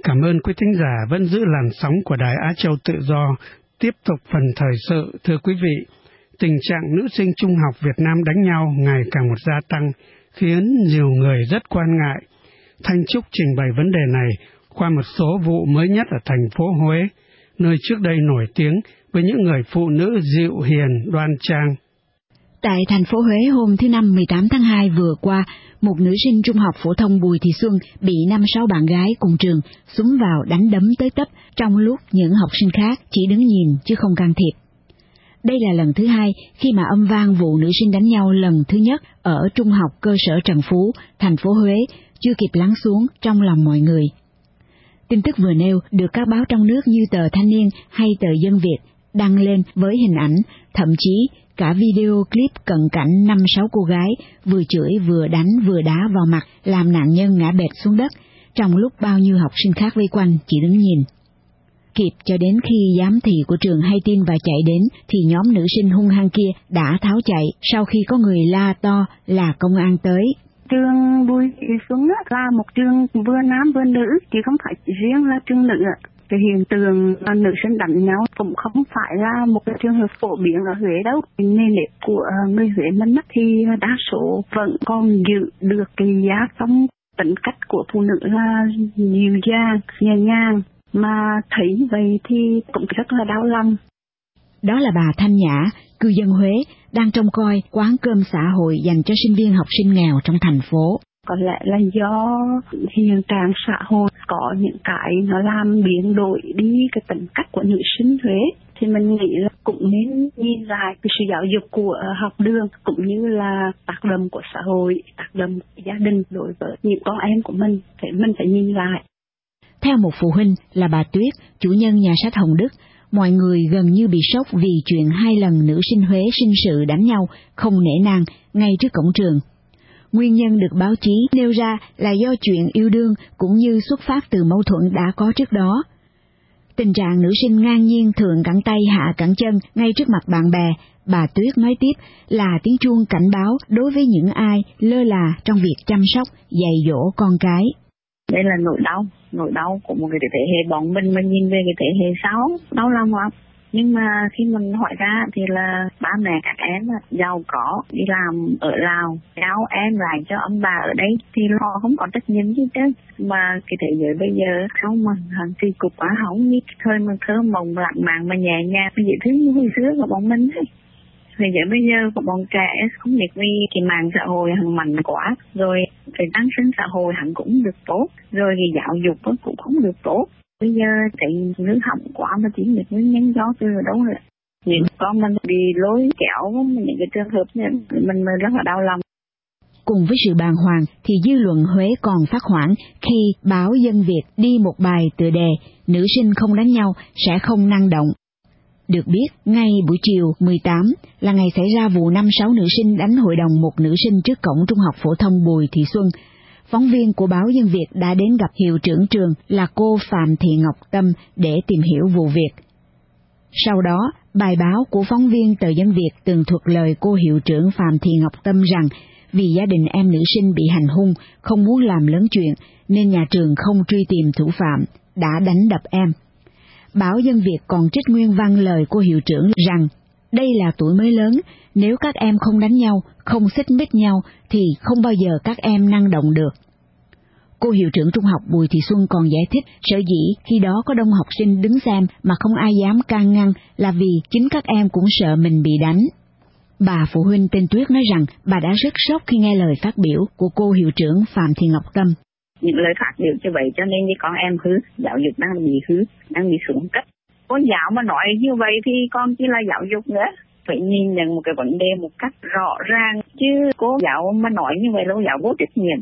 cảm ơn quý thính giả vẫn giữ làn sóng của Đài Á Châu Tự Do. Tiếp tục phần thời sự, thưa quý vị, tình trạng nữ sinh trung học Việt Nam đánh nhau ngày càng một gia tăng, khiến nhiều người rất quan ngại. Thanh Trúc trình bày vấn đề này qua một số vụ mới nhất ở thành phố Huế, nơi trước đây nổi tiếng với những người phụ nữ dịu hiền, đoan trang. Tại thành phố Huế hôm thứ Năm 18 tháng 2 vừa qua, một nữ sinh trung học phổ thông Bùi Thị Xuân bị 5-6 bạn gái cùng trường xúm vào đánh đấm tới tấp trong lúc những học sinh khác chỉ đứng nhìn chứ không can thiệp. Đây là lần thứ hai khi mà âm vang vụ nữ sinh đánh nhau lần thứ nhất ở trung học cơ sở Trần Phú, thành phố Huế chưa kịp lắng xuống trong lòng mọi người. Tin tức vừa nêu được các báo trong nước như tờ Thanh Niên hay tờ Dân Việt đăng lên với hình ảnh, thậm chí cả video clip cận cảnh 5-6 cô gái vừa chửi vừa đánh vừa đá vào mặt làm nạn nhân ngã bệt xuống đất, trong lúc bao nhiêu học sinh khác vây quanh chỉ đứng nhìn. Kịp cho đến khi giám thị của trường hay tin và chạy đến thì nhóm nữ sinh hung hăng kia đã tháo chạy sau khi có người la to là công an tới. Trường Bùi Thị Xuân là một trường vừa nam vừa nữ, chứ không phải riêng là trường nữ. Cái hiện tượng nữ sinh đánh nhau cũng không phải là một cái trường hợp phổ biến ở Huế đâu. Nền nếp của người Huế mình thì đa số vẫn còn giữ được cái giá phong tính cách của phụ nữ là dịu dàng, nhẹ nhàng, mà thấy vậy thì cũng rất là đau lòng. Đó là bà Thanh Nhã, cư dân Huế, đang trông coi quán cơm xã hội dành cho sinh viên học sinh nghèo trong thành phố. Có lẽ là do hiện trạng xã hội có những cái nó làm biến đổi đi cái tính cách của nữ sinh Huế, thì mình nghĩ là cũng nên nhìn lại cái sự giáo dục của học đường cũng như là tác động của xã hội, tác động của gia đình đối với những con em của mình phải nhìn lại. Theo một phụ huynh là bà Tuyết, chủ nhân nhà sách Hồng Đức, mọi người gần như bị sốc vì chuyện 2 lần nữ sinh Huế sinh sự đánh nhau không nể nang ngay trước cổng trường. Nguyên nhân được báo chí nêu ra là do chuyện yêu đương cũng như xuất phát từ mâu thuẫn đã có trước đó. Tình trạng nữ sinh ngang nhiên thượng cẳng tay hạ cẳng chân ngay trước mặt bạn bè, bà Tuyết nói tiếp là tiếng chuông cảnh báo đối với những ai lơ là trong việc chăm sóc, dạy dỗ con cái. Đây là nỗi đau của một cái thế hệ bọn mình nhìn về cái thế hệ sau, đau lòng lắm. Nhưng mà khi mình hỏi ra thì là ba mẹ các em giàu có, đi làm ở Lào, cháu em lại cho ông bà ở đây thì họ không có trách nhiệm gì chứ. Mà cái thế giới bây giờ không mà hàng kỳ cục quá không như thời mà thơ mộng lãng mạn mà nhẹ nhàng, dễ thương như hồi xưa của bọn mình ấy. Bây giờ của bọn trẻ không biết vì cái mạng xã hội hằng mạnh quá, rồi cái an sinh xã hội hẳn cũng được tốt, rồi cái giáo dục cũng không được tốt. Bây giờ thấy nước hỏng quá mà chỉ được nguyên nhân do từ đâu rồi. Những con mình bị lối kéo những cái trường hợp này mình rất là đau lòng. Cùng với sự bàng hoàng thì dư luận Huế còn phát hoảng khi báo Dân Việt đi một bài tựa đề nữ sinh không đánh nhau sẽ không năng động. Được biết, ngay buổi chiều 18 là ngày xảy ra vụ 5-6 nữ sinh đánh hội đồng một nữ sinh trước cổng trung học phổ thông Bùi Thị Xuân. Phóng viên của báo Dân Việt đã đến gặp hiệu trưởng trường là cô Phạm Thị Ngọc Tâm để tìm hiểu vụ việc. Sau đó, bài báo của phóng viên tờ Dân Việt tường thuật lời cô hiệu trưởng Phạm Thị Ngọc Tâm rằng vì gia đình em nữ sinh bị hành hung, không muốn làm lớn chuyện nên nhà trường không truy tìm thủ phạm, đã đánh đập em. Báo Dân Việt còn trích nguyên văn lời cô hiệu trưởng rằng đây là tuổi mới lớn, nếu các em không đánh nhau, không xích mích nhau thì không bao giờ các em năng động được. Cô hiệu trưởng trung học Bùi Thị Xuân còn giải thích sở dĩ khi đó có đông học sinh đứng xem mà không ai dám can ngăn là vì chính các em cũng sợ mình bị đánh. Bà phụ huynh tên Tuyết nói rằng bà đã rất sốc khi nghe lời phát biểu của cô hiệu trưởng Phạm Thị Ngọc Tâm. Những lời phát biểu như vậy cho nên như con em hư, giáo dục đang bị hư, đang bị xuống cấp. Cô giáo mà nói như vậy thì con chỉ là giáo dục nữa. Phải nhìn nhận một cái vấn đề một cách rõ ràng, chứ cô giáo mà nói như vậy là cô giáo vô trách nhiệm.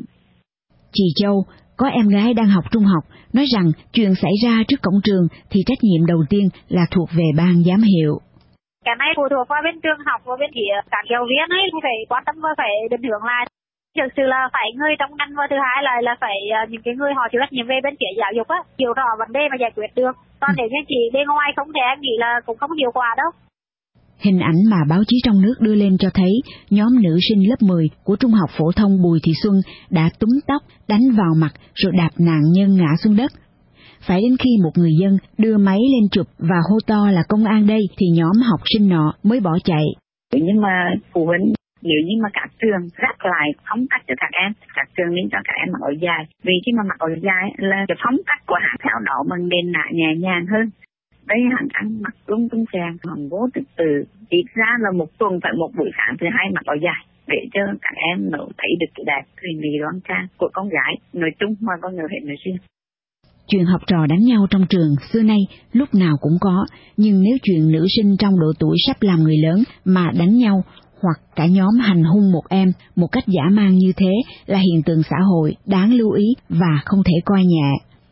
Chị Châu, có em gái đang học trung học, nói rằng chuyện xảy ra trước cổng trường thì trách nhiệm đầu tiên là thuộc về ban giám hiệu. Cái này phụ thuộc vào bên trường học và bên phía các giáo viên ấy thì phải quan tâm và phải định hướng lại. Thực sự là phải người trong ngành và thứ hai là phải những cái người họ chịu trách nhiệm về bên phía giáo dục á, hiểu rõ vấn đề mà giải quyết được. Còn nếu như chỉ bên ngoài không thì em nghĩ là cũng không hiệu quả đâu. Hình ảnh mà báo chí trong nước đưa lên cho thấy nhóm nữ sinh lớp 10 của Trung học phổ thông Bùi Thị Xuân đã túm tóc, đánh vào mặt rồi đạp nạn nhân ngã xuống đất. phải đến khi một người dân đưa máy lên chụp và hô to là công an đây thì nhóm học sinh nọ mới bỏ chạy. Nhưng mà phụ huynh nếu như mà các trường gác lại phong cách cho các trường nên cho các em mặc áo dài. Vì khi mà mặc áo dài là cái phong cách của hãng theo đó mình nên là nhẹ nhàng hơn. Đây hãng ăn mặc lung tung chàng, hồng vô từ từ. Ít ra là một tuần phải một buổi sáng thứ hai mặc áo dài để cho các em nó thấy được cái đẹp thùy mị đoan trang của con gái nói chung mà con người hệ nói riêng. Chuyện học trò đánh nhau trong trường xưa nay lúc nào cũng có, nhưng nếu chuyện nữ sinh trong độ tuổi sắp làm người lớn mà đánh nhau hoặc cả nhóm hành hung một em một cách dã man như thế là hiện tượng xã hội đáng lưu ý và không thể coi nhẹ.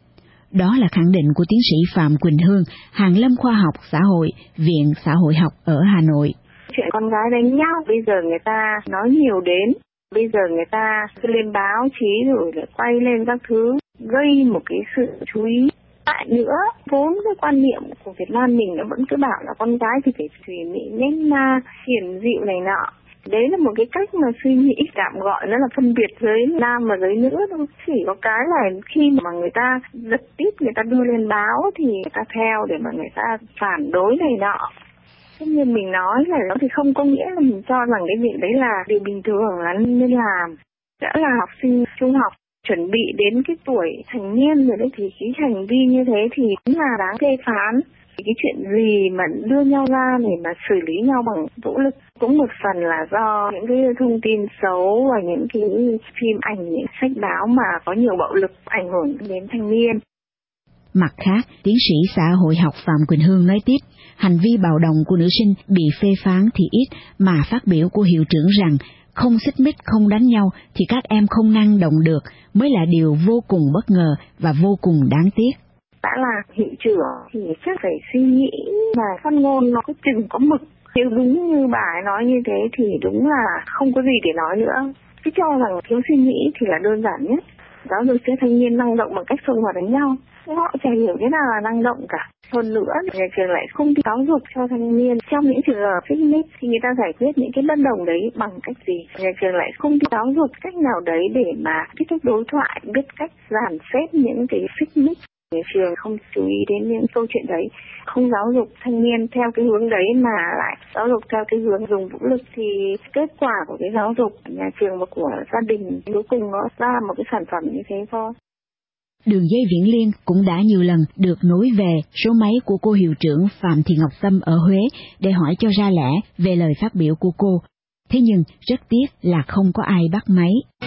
Đó là khẳng định của tiến sĩ Phạm Quỳnh Hương, hàn lâm khoa học xã hội, Viện Xã hội học ở Hà Nội. Chuyện con gái đánh nhau bây giờ người ta nói nhiều đến, bây giờ người ta cứ lên báo chí rồi lại quay lên các thứ, gây một cái sự chú ý. Tại nữa, vốn cái quan niệm của Việt Nam mình nó vẫn cứ bảo là con gái thì phải thùy mị nhanh na, hiền dịu này nọ. Đấy là một cái cách mà suy nghĩ tạm gọi nó là phân biệt giới nam và giới nữ thôi. Chỉ có cái là khi mà người ta giật tít, người ta đưa lên báo thì người ta theo để mà người ta phản đối này nọ. Thế nhưng mình nói là nó thì không có nghĩa là mình cho rằng cái việc đấy là điều bình thường là nên làm. Đã là học sinh trung học chuẩn bị đến cái tuổi thành niên rồi đấy thì cái hành vi như thế thì cũng là đáng phê phán. Cái chuyện gì mà đưa nhau ra để mà xử lý nhau bằng vũ lực cũng một phần là do những cái thông tin xấu và những cái phim ảnh, những sách báo mà có nhiều bạo lực ảnh hưởng đến thanh niên. Mặt khác, tiến sĩ xã hội học Phạm Quỳnh Hương nói tiếp, hành vi bạo động của nữ sinh bị phê phán thì ít, mà phát biểu của hiệu trưởng rằng không xích mích, không đánh nhau thì các em không năng động được mới là điều vô cùng bất ngờ và vô cùng đáng tiếc. Đã là hiệu trưởng thì chắc phải suy nghĩ và phát ngôn nó có chừng có mực. Nếu đúng như bà ấy nói như thế thì đúng là không có gì để nói nữa. Cứ cho rằng thiếu suy nghĩ thì là đơn giản nhất. Giáo dục cho thanh niên năng động bằng cách xông vào đánh nhau. Họ chả hiểu thế nào là năng động cả. Hơn nữa, nhà trường lại không giáo dục cho thanh niên trong những trường hợp xích mích thì người ta giải quyết những cái bất đồng đấy bằng cách gì. Nhà trường lại không giáo dục cách nào đấy để mà kết thúc đối thoại, biết cách dàn xếp những cái xích mích. Nhà trường không chú ý đến những câu chuyện đấy, không giáo dục thanh niên theo cái hướng đấy mà lại giáo dục theo cái hướng dùng vũ lực thì kết quả của cái giáo dục nhà trường và của gia đình cuối cùng nó ra một cái sản phẩm như thế thôi. Đường dây Viễn Liên cũng đã nhiều lần được nối về số máy của cô hiệu trưởng Phạm Thị Ngọc Sâm ở Huế để hỏi cho ra lẽ về lời phát biểu của cô. Thế nhưng rất tiếc là không có ai bắt máy.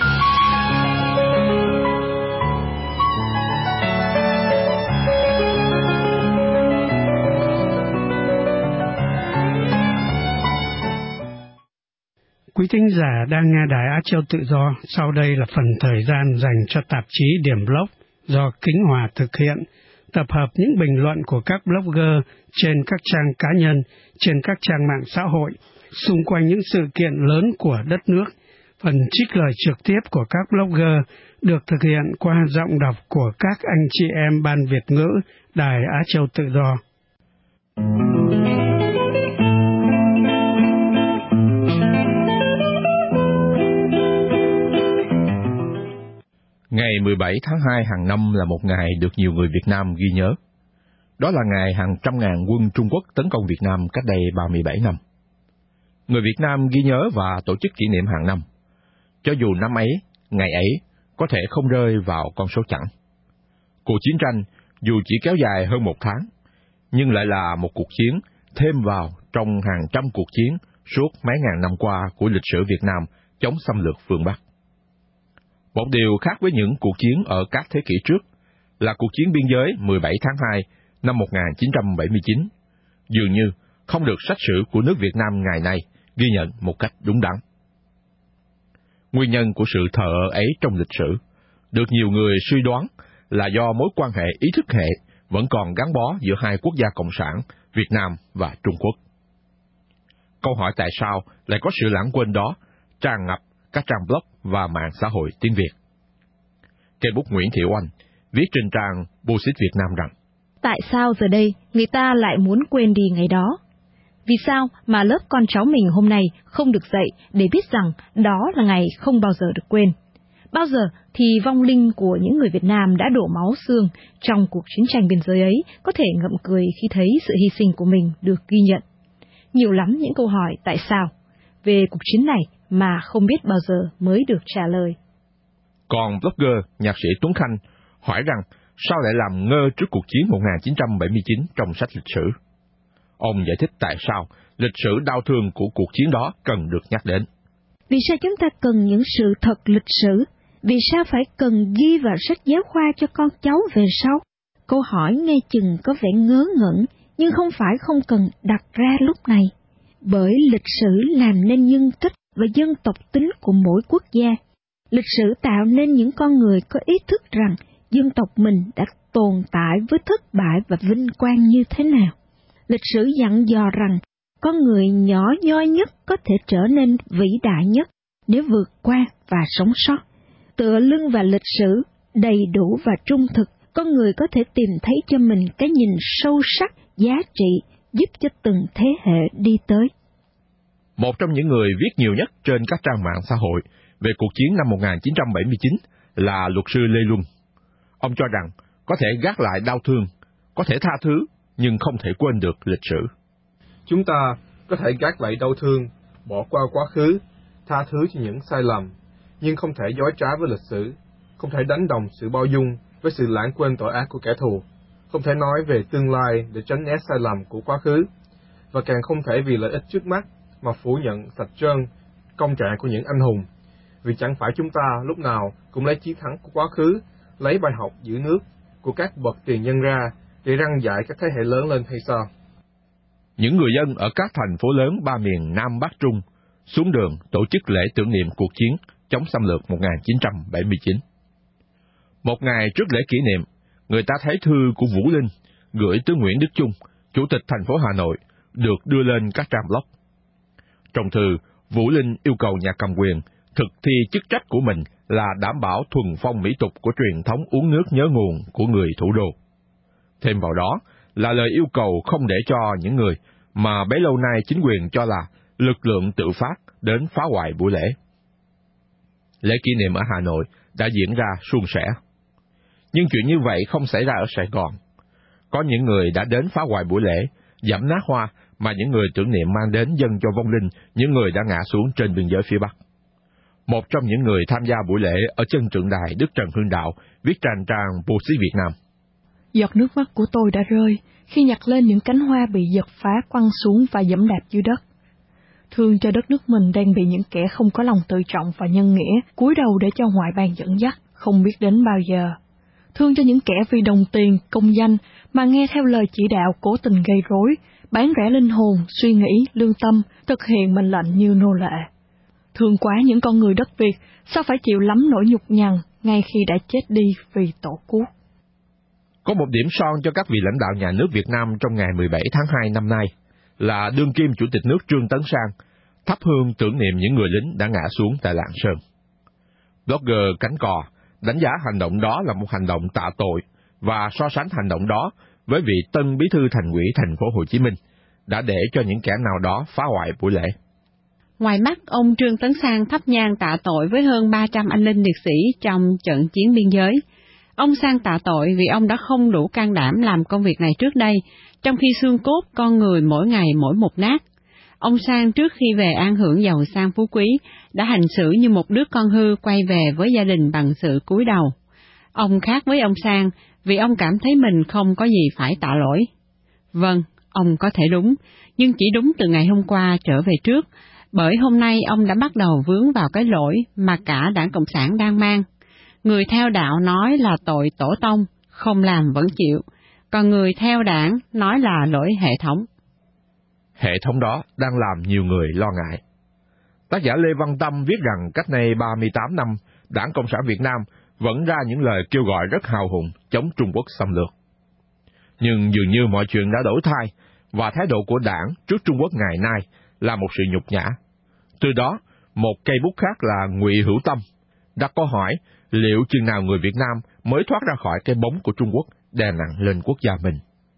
Quý thính giả đang nghe Đài Á Châu Tự Do, sau đây là phần thời gian dành cho tạp chí Điểm Blog do Kính Hòa thực hiện, tập hợp những bình luận của các blogger trên các trang cá nhân, trên các trang mạng xã hội, xung quanh những sự kiện lớn của đất nước. Phần trích lời trực tiếp của các blogger được thực hiện qua giọng đọc của các anh chị em Ban Việt ngữ Đài Á Châu Tự Do. Ngày 17 tháng 2 hàng năm là một ngày được nhiều người Việt Nam ghi nhớ. Đó là ngày hàng trăm ngàn quân Trung Quốc tấn công Việt Nam cách đây 37 năm. Người Việt Nam ghi nhớ và tổ chức kỷ niệm hàng năm, cho dù năm ấy, ngày ấy có thể không rơi vào con số chẵn. Cuộc chiến tranh dù chỉ kéo dài hơn một tháng, nhưng lại là một cuộc chiến thêm vào trong hàng trăm cuộc chiến suốt mấy ngàn năm qua của lịch sử Việt Nam chống xâm lược phương Bắc. Một điều khác với những cuộc chiến ở các thế kỷ trước là cuộc chiến biên giới 17 tháng 2 năm 1979 dường như không được sách sử của nước Việt Nam ngày nay ghi nhận một cách đúng đắn. Nguyên nhân của sự thờ ơ ấy trong lịch sử được nhiều người suy đoán là do mối quan hệ ý thức hệ vẫn còn gắn bó giữa hai quốc gia cộng sản Việt Nam và Trung Quốc. Câu hỏi tại sao lại có sự lãng quên đó tràn ngập các trang blog và mạng xã hội tiếng Việt. Cây bút Nguyễn Thị Oanh viết trên trang Bullshit Việt Nam rằng: Tại sao giờ đây người ta lại muốn quên đi ngày đó? Vì sao mà lớp con cháu mình hôm nay không được dạy để biết rằng đó là ngày không bao giờ được quên? Bao giờ thì vong linh của những người Việt Nam đã đổ máu xương trong cuộc chiến tranh biên giới ấy có thể ngậm cười khi thấy sự hy sinh của mình được ghi nhận? Nhiều lắm những câu hỏi tại sao về cuộc chiến này mà không biết bao giờ mới được trả lời. Còn blogger, nhạc sĩ Tuấn Khanh hỏi rằng sao lại làm ngơ trước cuộc chiến 1979 trong sách lịch sử? Ông giải thích tại sao lịch sử đau thương của cuộc chiến đó cần được nhắc đến. Vì sao chúng ta cần những sự thật lịch sử? Vì sao phải cần ghi vào sách giáo khoa cho con cháu về sau? Câu hỏi nghe chừng có vẻ ngớ ngẩn, nhưng không phải không cần đặt ra lúc này. Bởi lịch sử làm nên nhân cách và dân tộc tính của mỗi quốc gia. Lịch sử tạo nên những con người có ý thức rằng dân tộc mình đã tồn tại với thất bại và vinh quang như thế nào. Lịch sử dặn dò rằng con người nhỏ nhoi nhất có thể trở nên vĩ đại nhất nếu vượt qua và sống sót. Tựa lưng vào lịch sử đầy đủ và trung thực, con người có thể tìm thấy cho mình cái nhìn sâu sắc, giá trị, giúp cho từng thế hệ đi tới. Một trong những người viết nhiều nhất trên các trang mạng xã hội về cuộc chiến năm 1979 là luật sư Lê Luân. Ông cho rằng có thể gác lại đau thương, có thể tha thứ, nhưng không thể quên được lịch sử. Chúng ta có thể gác lại đau thương, bỏ qua quá khứ, tha thứ cho những sai lầm, nhưng không thể dối trá với lịch sử, không thể đánh đồng sự bao dung với sự lãng quên tội ác của kẻ thù, không thể nói về tương lai để tránh né sai lầm của quá khứ, và càng không thể vì lợi ích trước mắt mà phủ nhận sạch trơn công trạng của những anh hùng, vì chẳng phải chúng ta lúc nào cũng lấy chiến thắng của quá khứ, lấy bài học giữ nước của các bậc tiền nhân ra để răn dạy các thế hệ lớn lên hay sao? Những người dân ở các thành phố lớn ba miền Nam Bắc Trung xuống đường tổ chức lễ tưởng niệm cuộc chiến chống xâm lược 1979. Một ngày trước lễ kỷ niệm, người ta thấy thư của Vũ Linh gửi tới Nguyễn Đức Chung, Chủ tịch thành phố Hà Nội, được đưa lên các trang blog. Trong thư, Vũ Linh yêu cầu nhà cầm quyền thực thi chức trách của mình là đảm bảo thuần phong mỹ tục của truyền thống uống nước nhớ nguồn của người thủ đô. Thêm vào đó là lời yêu cầu không để cho những người mà bấy lâu nay chính quyền cho là lực lượng tự phát đến phá hoại buổi lễ. Lễ kỷ niệm ở Hà Nội đã diễn ra suôn sẻ. Nhưng chuyện như vậy không xảy ra ở Sài Gòn. Có những người đã đến phá hoại buổi lễ, giẫm nát hoa mà những người tưởng niệm mang đến dâng cho vong linh những người đã ngã xuống trên biên giới phía Bắc. Một trong những người tham gia buổi lễ ở chân tượng đài Đức Trần Hưng Đạo viết trên trang Vô sĩ Việt Nam. Giọt nước mắt của tôi đã rơi khi nhặt lên những cánh hoa bị giật phá quăng xuống và giẫm đạp dưới đất. Thương cho đất nước mình đang bị những kẻ không có lòng tự trọng và nhân nghĩa cúi đầu để cho ngoại bang dẫn dắt, không biết đến bao giờ. Thương cho những kẻ vì đồng tiền, công danh mà nghe theo lời chỉ đạo cố tình gây rối, bán rẻ linh hồn, suy nghĩ, lương tâm, thực hiện mệnh lệnh như nô lệ. Thương quá những con người đất Việt, sao phải chịu lắm nỗi nhục nhằn ngay khi đã chết đi vì Tổ quốc. Có một điểm son cho các vị lãnh đạo nhà nước Việt Nam trong ngày 17 tháng 2 năm nay là đương kim Chủ tịch nước Trương Tấn Sang thắp hương tưởng niệm những người lính đã ngã xuống tại Lạng Sơn. Blogger Cánh Cò đánh giá hành động đó là một hành động tạ tội và so sánh hành động đó với vị tân bí thư Thành ủy Thành phố Hồ Chí Minh đã để cho những kẻ nào đó phá hoại buổi lễ. Ngoài mắt, ông Trương Tấn Sang thắp nhang tạ tội với hơn 300 anh linh liệt sĩ trong trận chiến biên giới. Ông Sang tạ tội vì ông đã không đủ can đảm làm công việc này trước đây, trong khi xương cốt con người mỗi ngày mỗi một nát. Ông Sang trước khi về an hưởng giàu sang phú quý, đã hành xử như một đứa con hư quay về với gia đình bằng sự cúi đầu. Ông khác với ông Sang vì ông cảm thấy mình không có gì phải tạ lỗi. Vâng, ông có thể đúng, nhưng chỉ đúng từ ngày hôm qua trở về trước, bởi hôm nay ông đã bắt đầu vướng vào cái lỗi mà cả Đảng Cộng sản đang mang. Người theo đạo nói là tội tổ tông, không làm vẫn chịu, còn người theo đảng nói là lỗi hệ thống. Hệ thống đó đang làm nhiều người lo ngại. Tác giả Lê Văn Tâm viết rằng cách đây 38 năm, Đảng Cộng sản Việt Nam vẫn ra những lời kêu gọi rất hào hùng chống Trung Quốc xâm lược. Nhưng dường như mọi chuyện đã đổi thay, và thái độ của đảng trước Trung Quốc ngày nay là một sự nhục nhã. Từ đó, một cây bút khác là Ngụy Hữu Tâm đặt câu hỏi liệu chừng nào người Việt Nam mới thoát ra khỏi cái bóng của Trung Quốc đè nặng lên quốc gia mình.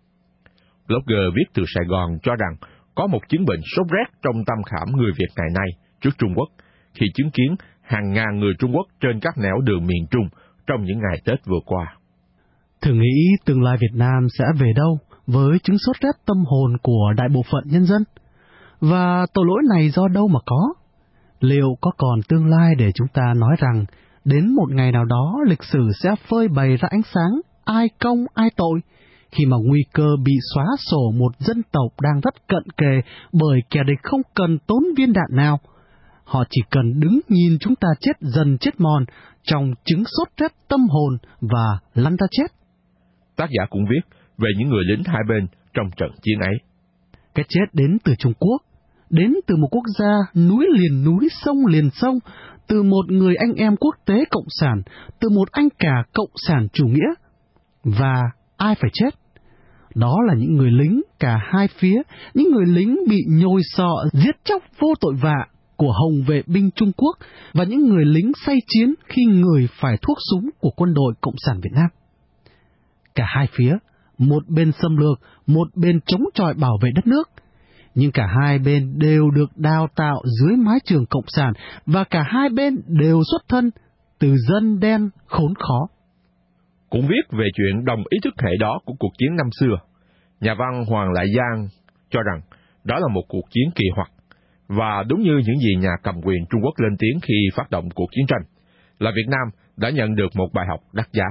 Blogger viết từ Sài Gòn cho rằng có một chứng bệnh sốt rét trong tâm khảm người Việt ngày nay trước Trung Quốc khi chứng kiến hàng ngàn người Trung Quốc trên các nẻo đường miền Trung trong những ngày Tết vừa qua. Thử nghĩ tương lai Việt Nam sẽ về đâu với chứng sốt rét tâm hồn của đại bộ phận nhân dân? Và tội lỗi này do đâu mà có? Liệu có còn tương lai để chúng ta nói rằng đến một ngày nào đó lịch sử sẽ phơi bày ra ánh sáng ai công ai tội, khi mà nguy cơ bị xóa sổ một dân tộc đang rất cận kề bởi kẻ địch không cần tốn viên đạn nào. Họ chỉ cần đứng nhìn chúng ta chết dần chết mòn trong chứng sốt rét tâm hồn và lăn ra chết. Tác giả cũng viết về những người lính hai bên trong trận chiến ấy. Cái chết đến từ Trung Quốc, đến từ một quốc gia núi liền núi, sông liền sông, từ một người anh em quốc tế cộng sản, từ một anh cả cộng sản chủ nghĩa. Và ai phải chết? Đó là những người lính cả hai phía, những người lính bị nhồi sọ giết chóc vô tội vạ của Hồng vệ binh Trung Quốc và những người lính say chiến khi người phải thuốc súng của quân đội Cộng sản Việt Nam. Cả hai phía, một bên xâm lược, một bên chống chọi bảo vệ đất nước, nhưng cả hai bên đều được đào tạo dưới mái trường Cộng sản và cả hai bên đều xuất thân từ dân đen khốn khó. Cũng viết về chuyện đồng ý thức hệ đó của cuộc chiến năm xưa, nhà văn Hoàng Lại Giang cho rằng đó là một cuộc chiến kỳ hoặc, và đúng như những gì nhà cầm quyền Trung Quốc lên tiếng khi phát động cuộc chiến tranh, là Việt Nam đã nhận được một bài học đắt giá.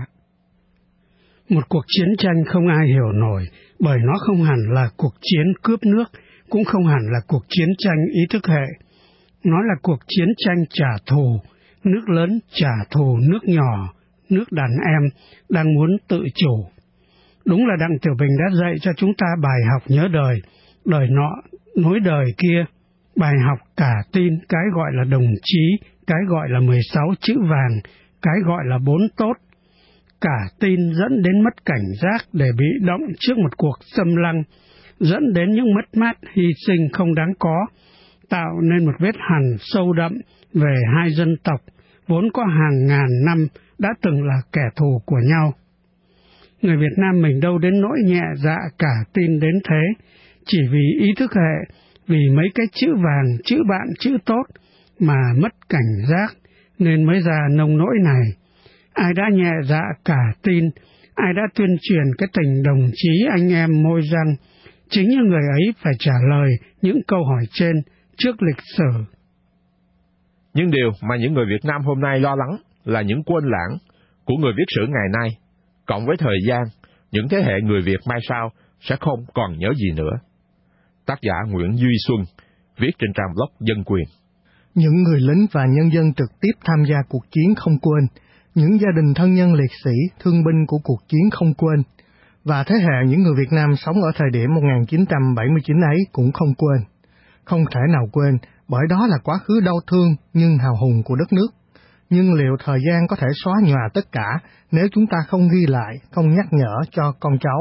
Một cuộc chiến tranh không ai hiểu nổi, bởi nó không hẳn là cuộc chiến cướp nước, cũng không hẳn là cuộc chiến tranh ý thức hệ. Nó là cuộc chiến tranh trả thù, nước lớn trả thù nước nhỏ, nước đàn em đang muốn tự chủ. Đúng là Đặng Tiểu Bình đã dạy cho chúng ta bài học nhớ đời, đời nọ nối đời kia, bài học cả tin, cái gọi là đồng chí, cái gọi là 16 chữ vàng, cái gọi là 4 tốt. Cả tin dẫn đến mất cảnh giác để bị động trước một cuộc xâm lăng, dẫn đến những mất mát hy sinh không đáng có, tạo nên một vết hằn sâu đậm về hai dân tộc vốn có hàng ngàn năm đã từng là kẻ thù của nhau. Người Việt Nam mình đâu đến nỗi nhẹ dạ cả tin đến thế, chỉ vì ý thức hệ, vì mấy cái chữ vàng, chữ bạn, chữ tốt mà mất cảnh giác nên mới ra nông nỗi này. Ai đã nhẹ dạ cả tin, ai đã tuyên truyền cái tình đồng chí anh em môi răng, chính những người ấy phải trả lời những câu hỏi trên trước lịch sử. Nhưng điều mà những người Việt Nam hôm nay lo lắng là những quên lãng của người viết sử ngày nay, cộng với thời gian, những thế hệ người Việt mai sau sẽ không còn nhớ gì nữa. Tác giả Nguyễn Duy Xuân viết trên trang blog Dân Quyền. Những người lính và nhân dân trực tiếp tham gia cuộc chiến không quên, những gia đình thân nhân liệt sĩ, thương binh của cuộc chiến không quên, và thế hệ những người Việt Nam sống ở thời điểm 1979 ấy cũng không quên. Không thể nào quên, bởi đó là quá khứ đau thương nhưng hào hùng của đất nước. Nhưng liệu thời gian có thể xóa nhòa tất cả nếu chúng ta không ghi lại, không nhắc nhở cho con cháu?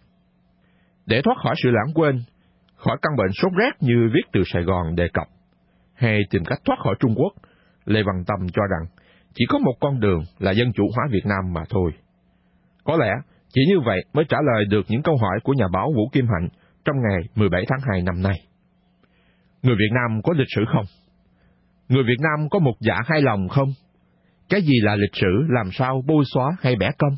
Để thoát khỏi sự lãng quên, khỏi căn bệnh sốt rét như viết từ Sài Gòn đề cập, hay tìm cách thoát khỏi Trung Quốc, Lê Văn Tâm cho rằng chỉ có một con đường là dân chủ hóa Việt Nam mà thôi. Có lẽ chỉ như vậy mới trả lời được những câu hỏi của nhà báo Vũ Kim Hạnh trong ngày 17 tháng 2 năm nay. Người Việt Nam có lịch sử không? Người Việt Nam có một dạ hai lòng không? Cái gì là lịch sử, làm sao bôi xóa hay bẻ cong?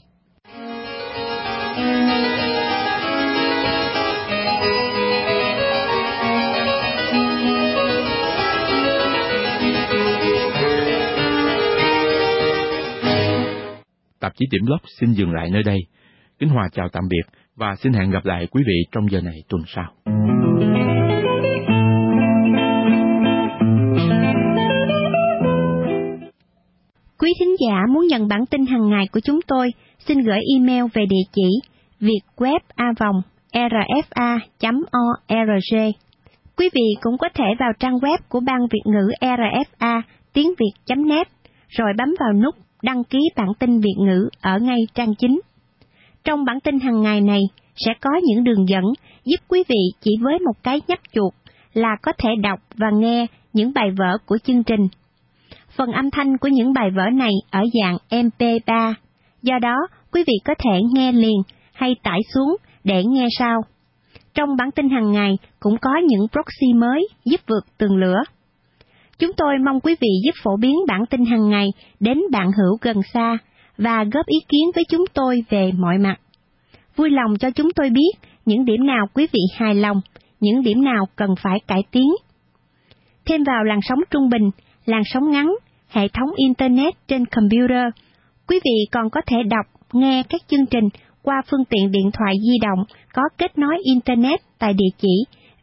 Tạp chí Điểm Blog xin dừng lại nơi đây. Kính Hòa chào tạm biệt và xin hẹn gặp lại quý vị trong giờ này tuần sau. Quý thính giả muốn nhận bản tin hàng ngày của chúng tôi, xin gửi email về địa chỉ vietweb@rfa.org. Quý vị cũng có thể vào trang web của Ban Việt ngữ RFA tiếng Việt.net, rồi bấm vào nút đăng ký bản tin Việt ngữ ở ngay trang chính. Trong bản tin hàng ngày này sẽ có những đường dẫn giúp quý vị chỉ với một cái nhấp chuột là có thể đọc và nghe những bài vở của chương trình. Phần âm thanh của những bài vở này ở dạng MP3, do đó quý vị có thể nghe liền hay tải xuống để nghe sau. Trong bản tin hàng ngày cũng có những proxy mới giúp vượt tường lửa. Chúng tôi mong quý vị giúp phổ biến bản tin hàng ngày đến bạn hữu gần xa và góp ý kiến với chúng tôi về mọi mặt. Vui lòng cho chúng tôi biết những điểm nào quý vị hài lòng, những điểm nào cần phải cải tiến. Thêm vào làn sóng trung bình, làn sóng ngắn, hệ thống Internet trên computer, quý vị còn có thể đọc, nghe các chương trình qua phương tiện điện thoại di động có kết nối Internet tại địa chỉ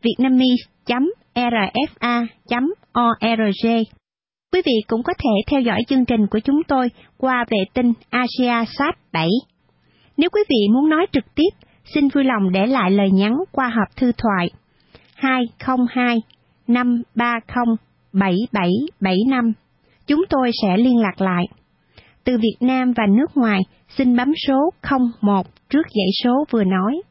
vietnamese.rfa.org. Quý vị cũng có thể theo dõi chương trình của chúng tôi qua vệ tinh AsiaSat 7. Nếu quý vị muốn nói trực tiếp, xin vui lòng để lại lời nhắn qua hộp thư thoại 202 530 7775. Chúng tôi sẽ liên lạc lại. Từ Việt Nam và nước ngoài, xin bấm số 01 trước dãy số vừa nói.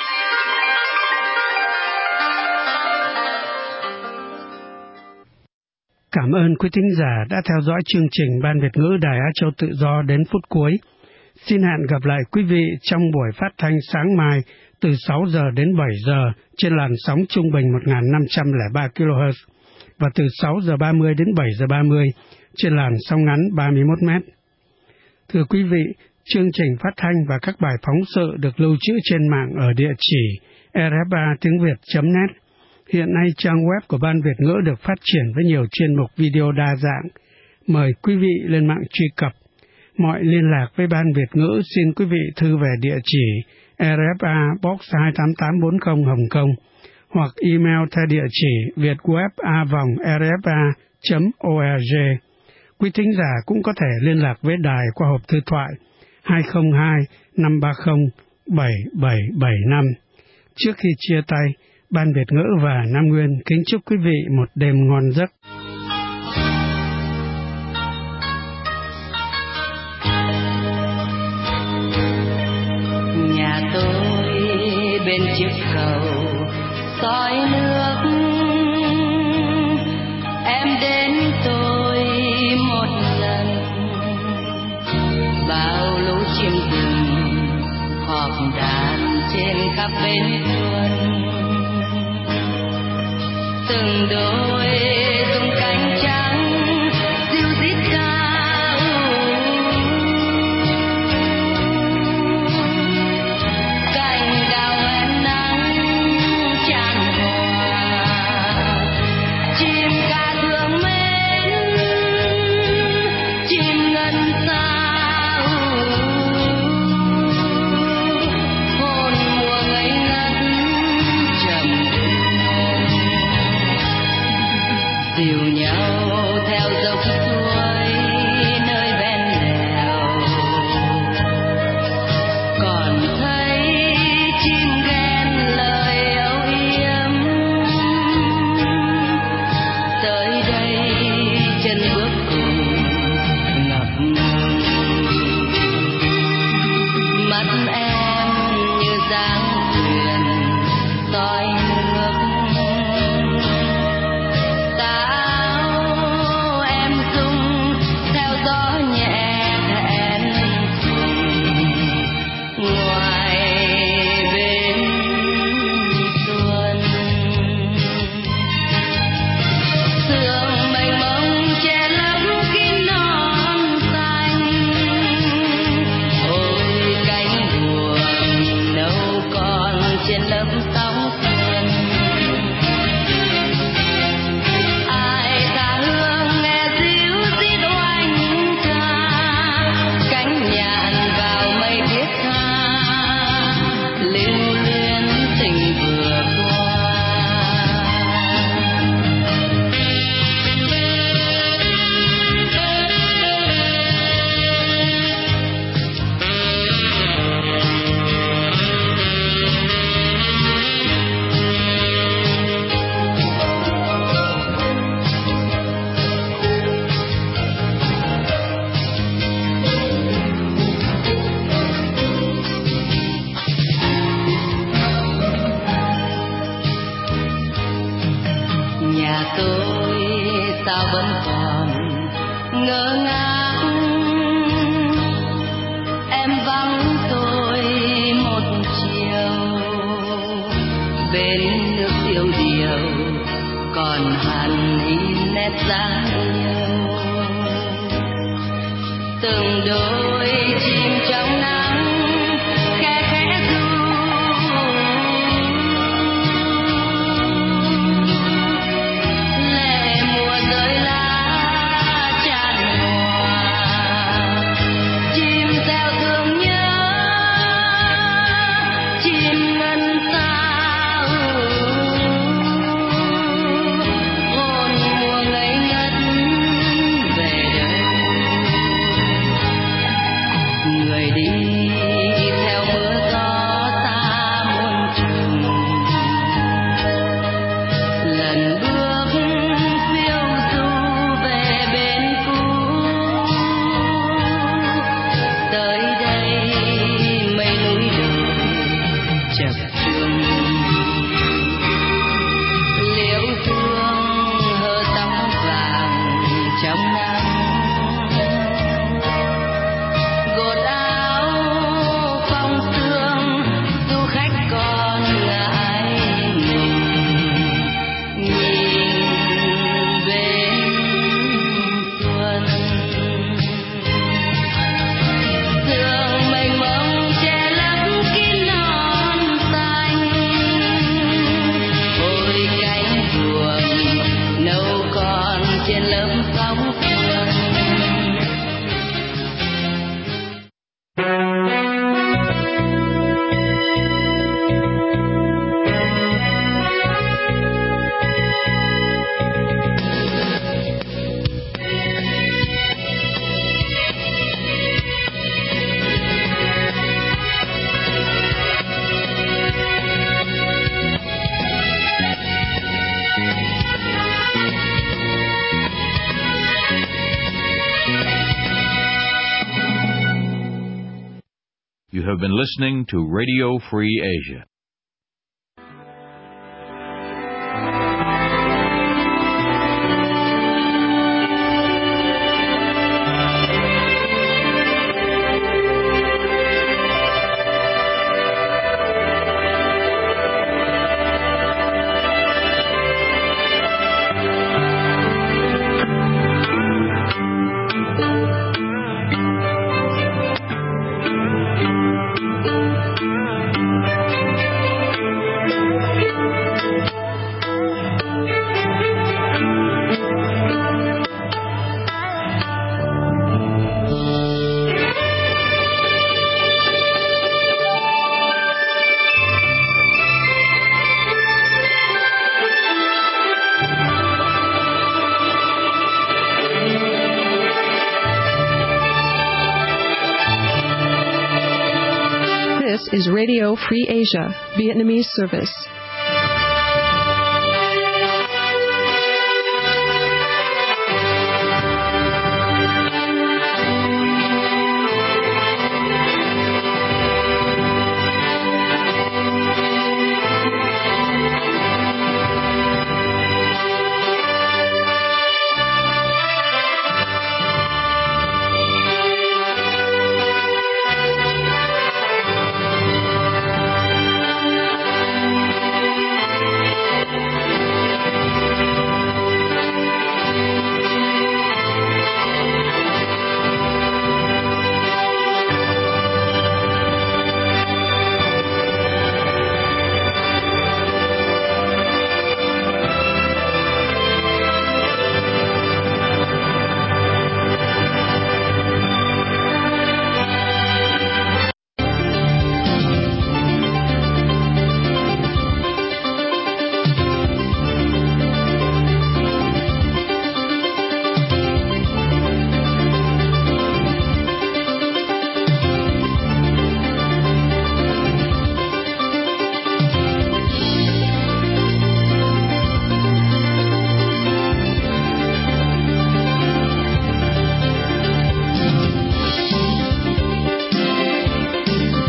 Cảm ơn quý thính giả đã theo dõi chương trình Ban Việt ngữ Đài Á Châu Tự Do đến phút cuối. Xin hẹn gặp lại quý vị trong buổi phát thanh sáng mai từ 6 giờ đến 7 giờ trên làn sóng trung bình 1503 kHz và từ 6 giờ 30 đến 7 giờ 30 trên làn sóng ngắn 31 m. Thưa quý vị, chương trình phát thanh và các bài phóng sự được lưu trữ trên mạng ở địa chỉ rfa.tiếng.việt.net. Hiện nay trang web của Ban Việt ngữ được phát triển với nhiều chuyên mục video đa dạng. Mời quý vị lên mạng truy cập. Mọi liên lạc với Ban Việt ngữ xin quý vị thư về địa chỉ RFA Box 28840 Hồng Kông hoặc email theo địa chỉ vietweb@rfa.org. Quý thính giả cũng có thể liên lạc với đài qua hộp thư thoại 202 530 7775. Trước khi chia tay, Ban Việt ngữ và Nam Nguyên kính chúc quý vị một đêm ngon giấc. Nhà tôi bên chiếc cầu soi nước, em đến tôi một lần. Bao lũ chim rừng họp đàn trên khắp bến vườn, từng đôi tung cánh trắng ríu rít cao. Cành đào em nắng tràn hòa, chim ca thương mến, chim ngân sao. Hồn mùa ngây ngất trầm dìu nhau theo dốc suối nơi ven đèo, còn thấy chim ghen lời âu yếm. Tới đây chân bước cùng ngập ngừng, mắt em như dáng thuyền soi nước. Ôi cánh buồm nét dáng yêu. Từng đôi chim trong nắng khẽ khẽ ru, lệ mùa rơi lá tràn hòa, chim reo thương nhớ, chim ngân xa hồn mùa ngây ngất về đâu. Người đi theo mưa gió xa muôn trùng, lần bước phiêu du về bên cũ. Tới đây mây núi đồi chập trùng, liễu thương hơ tóc vàng trong nắng. Gột áo phong sương, du khách còn ngại ngùng, nhìn bên xuân. Sương mênh mông che lấp kín non xanh, ôi cánh buồm nâu còn trên lớp sóng cuồn. You have been listening to Radio Free Asia. This is Radio Free Asia, Vietnamese service.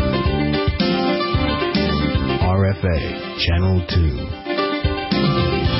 RFA, Channel 2.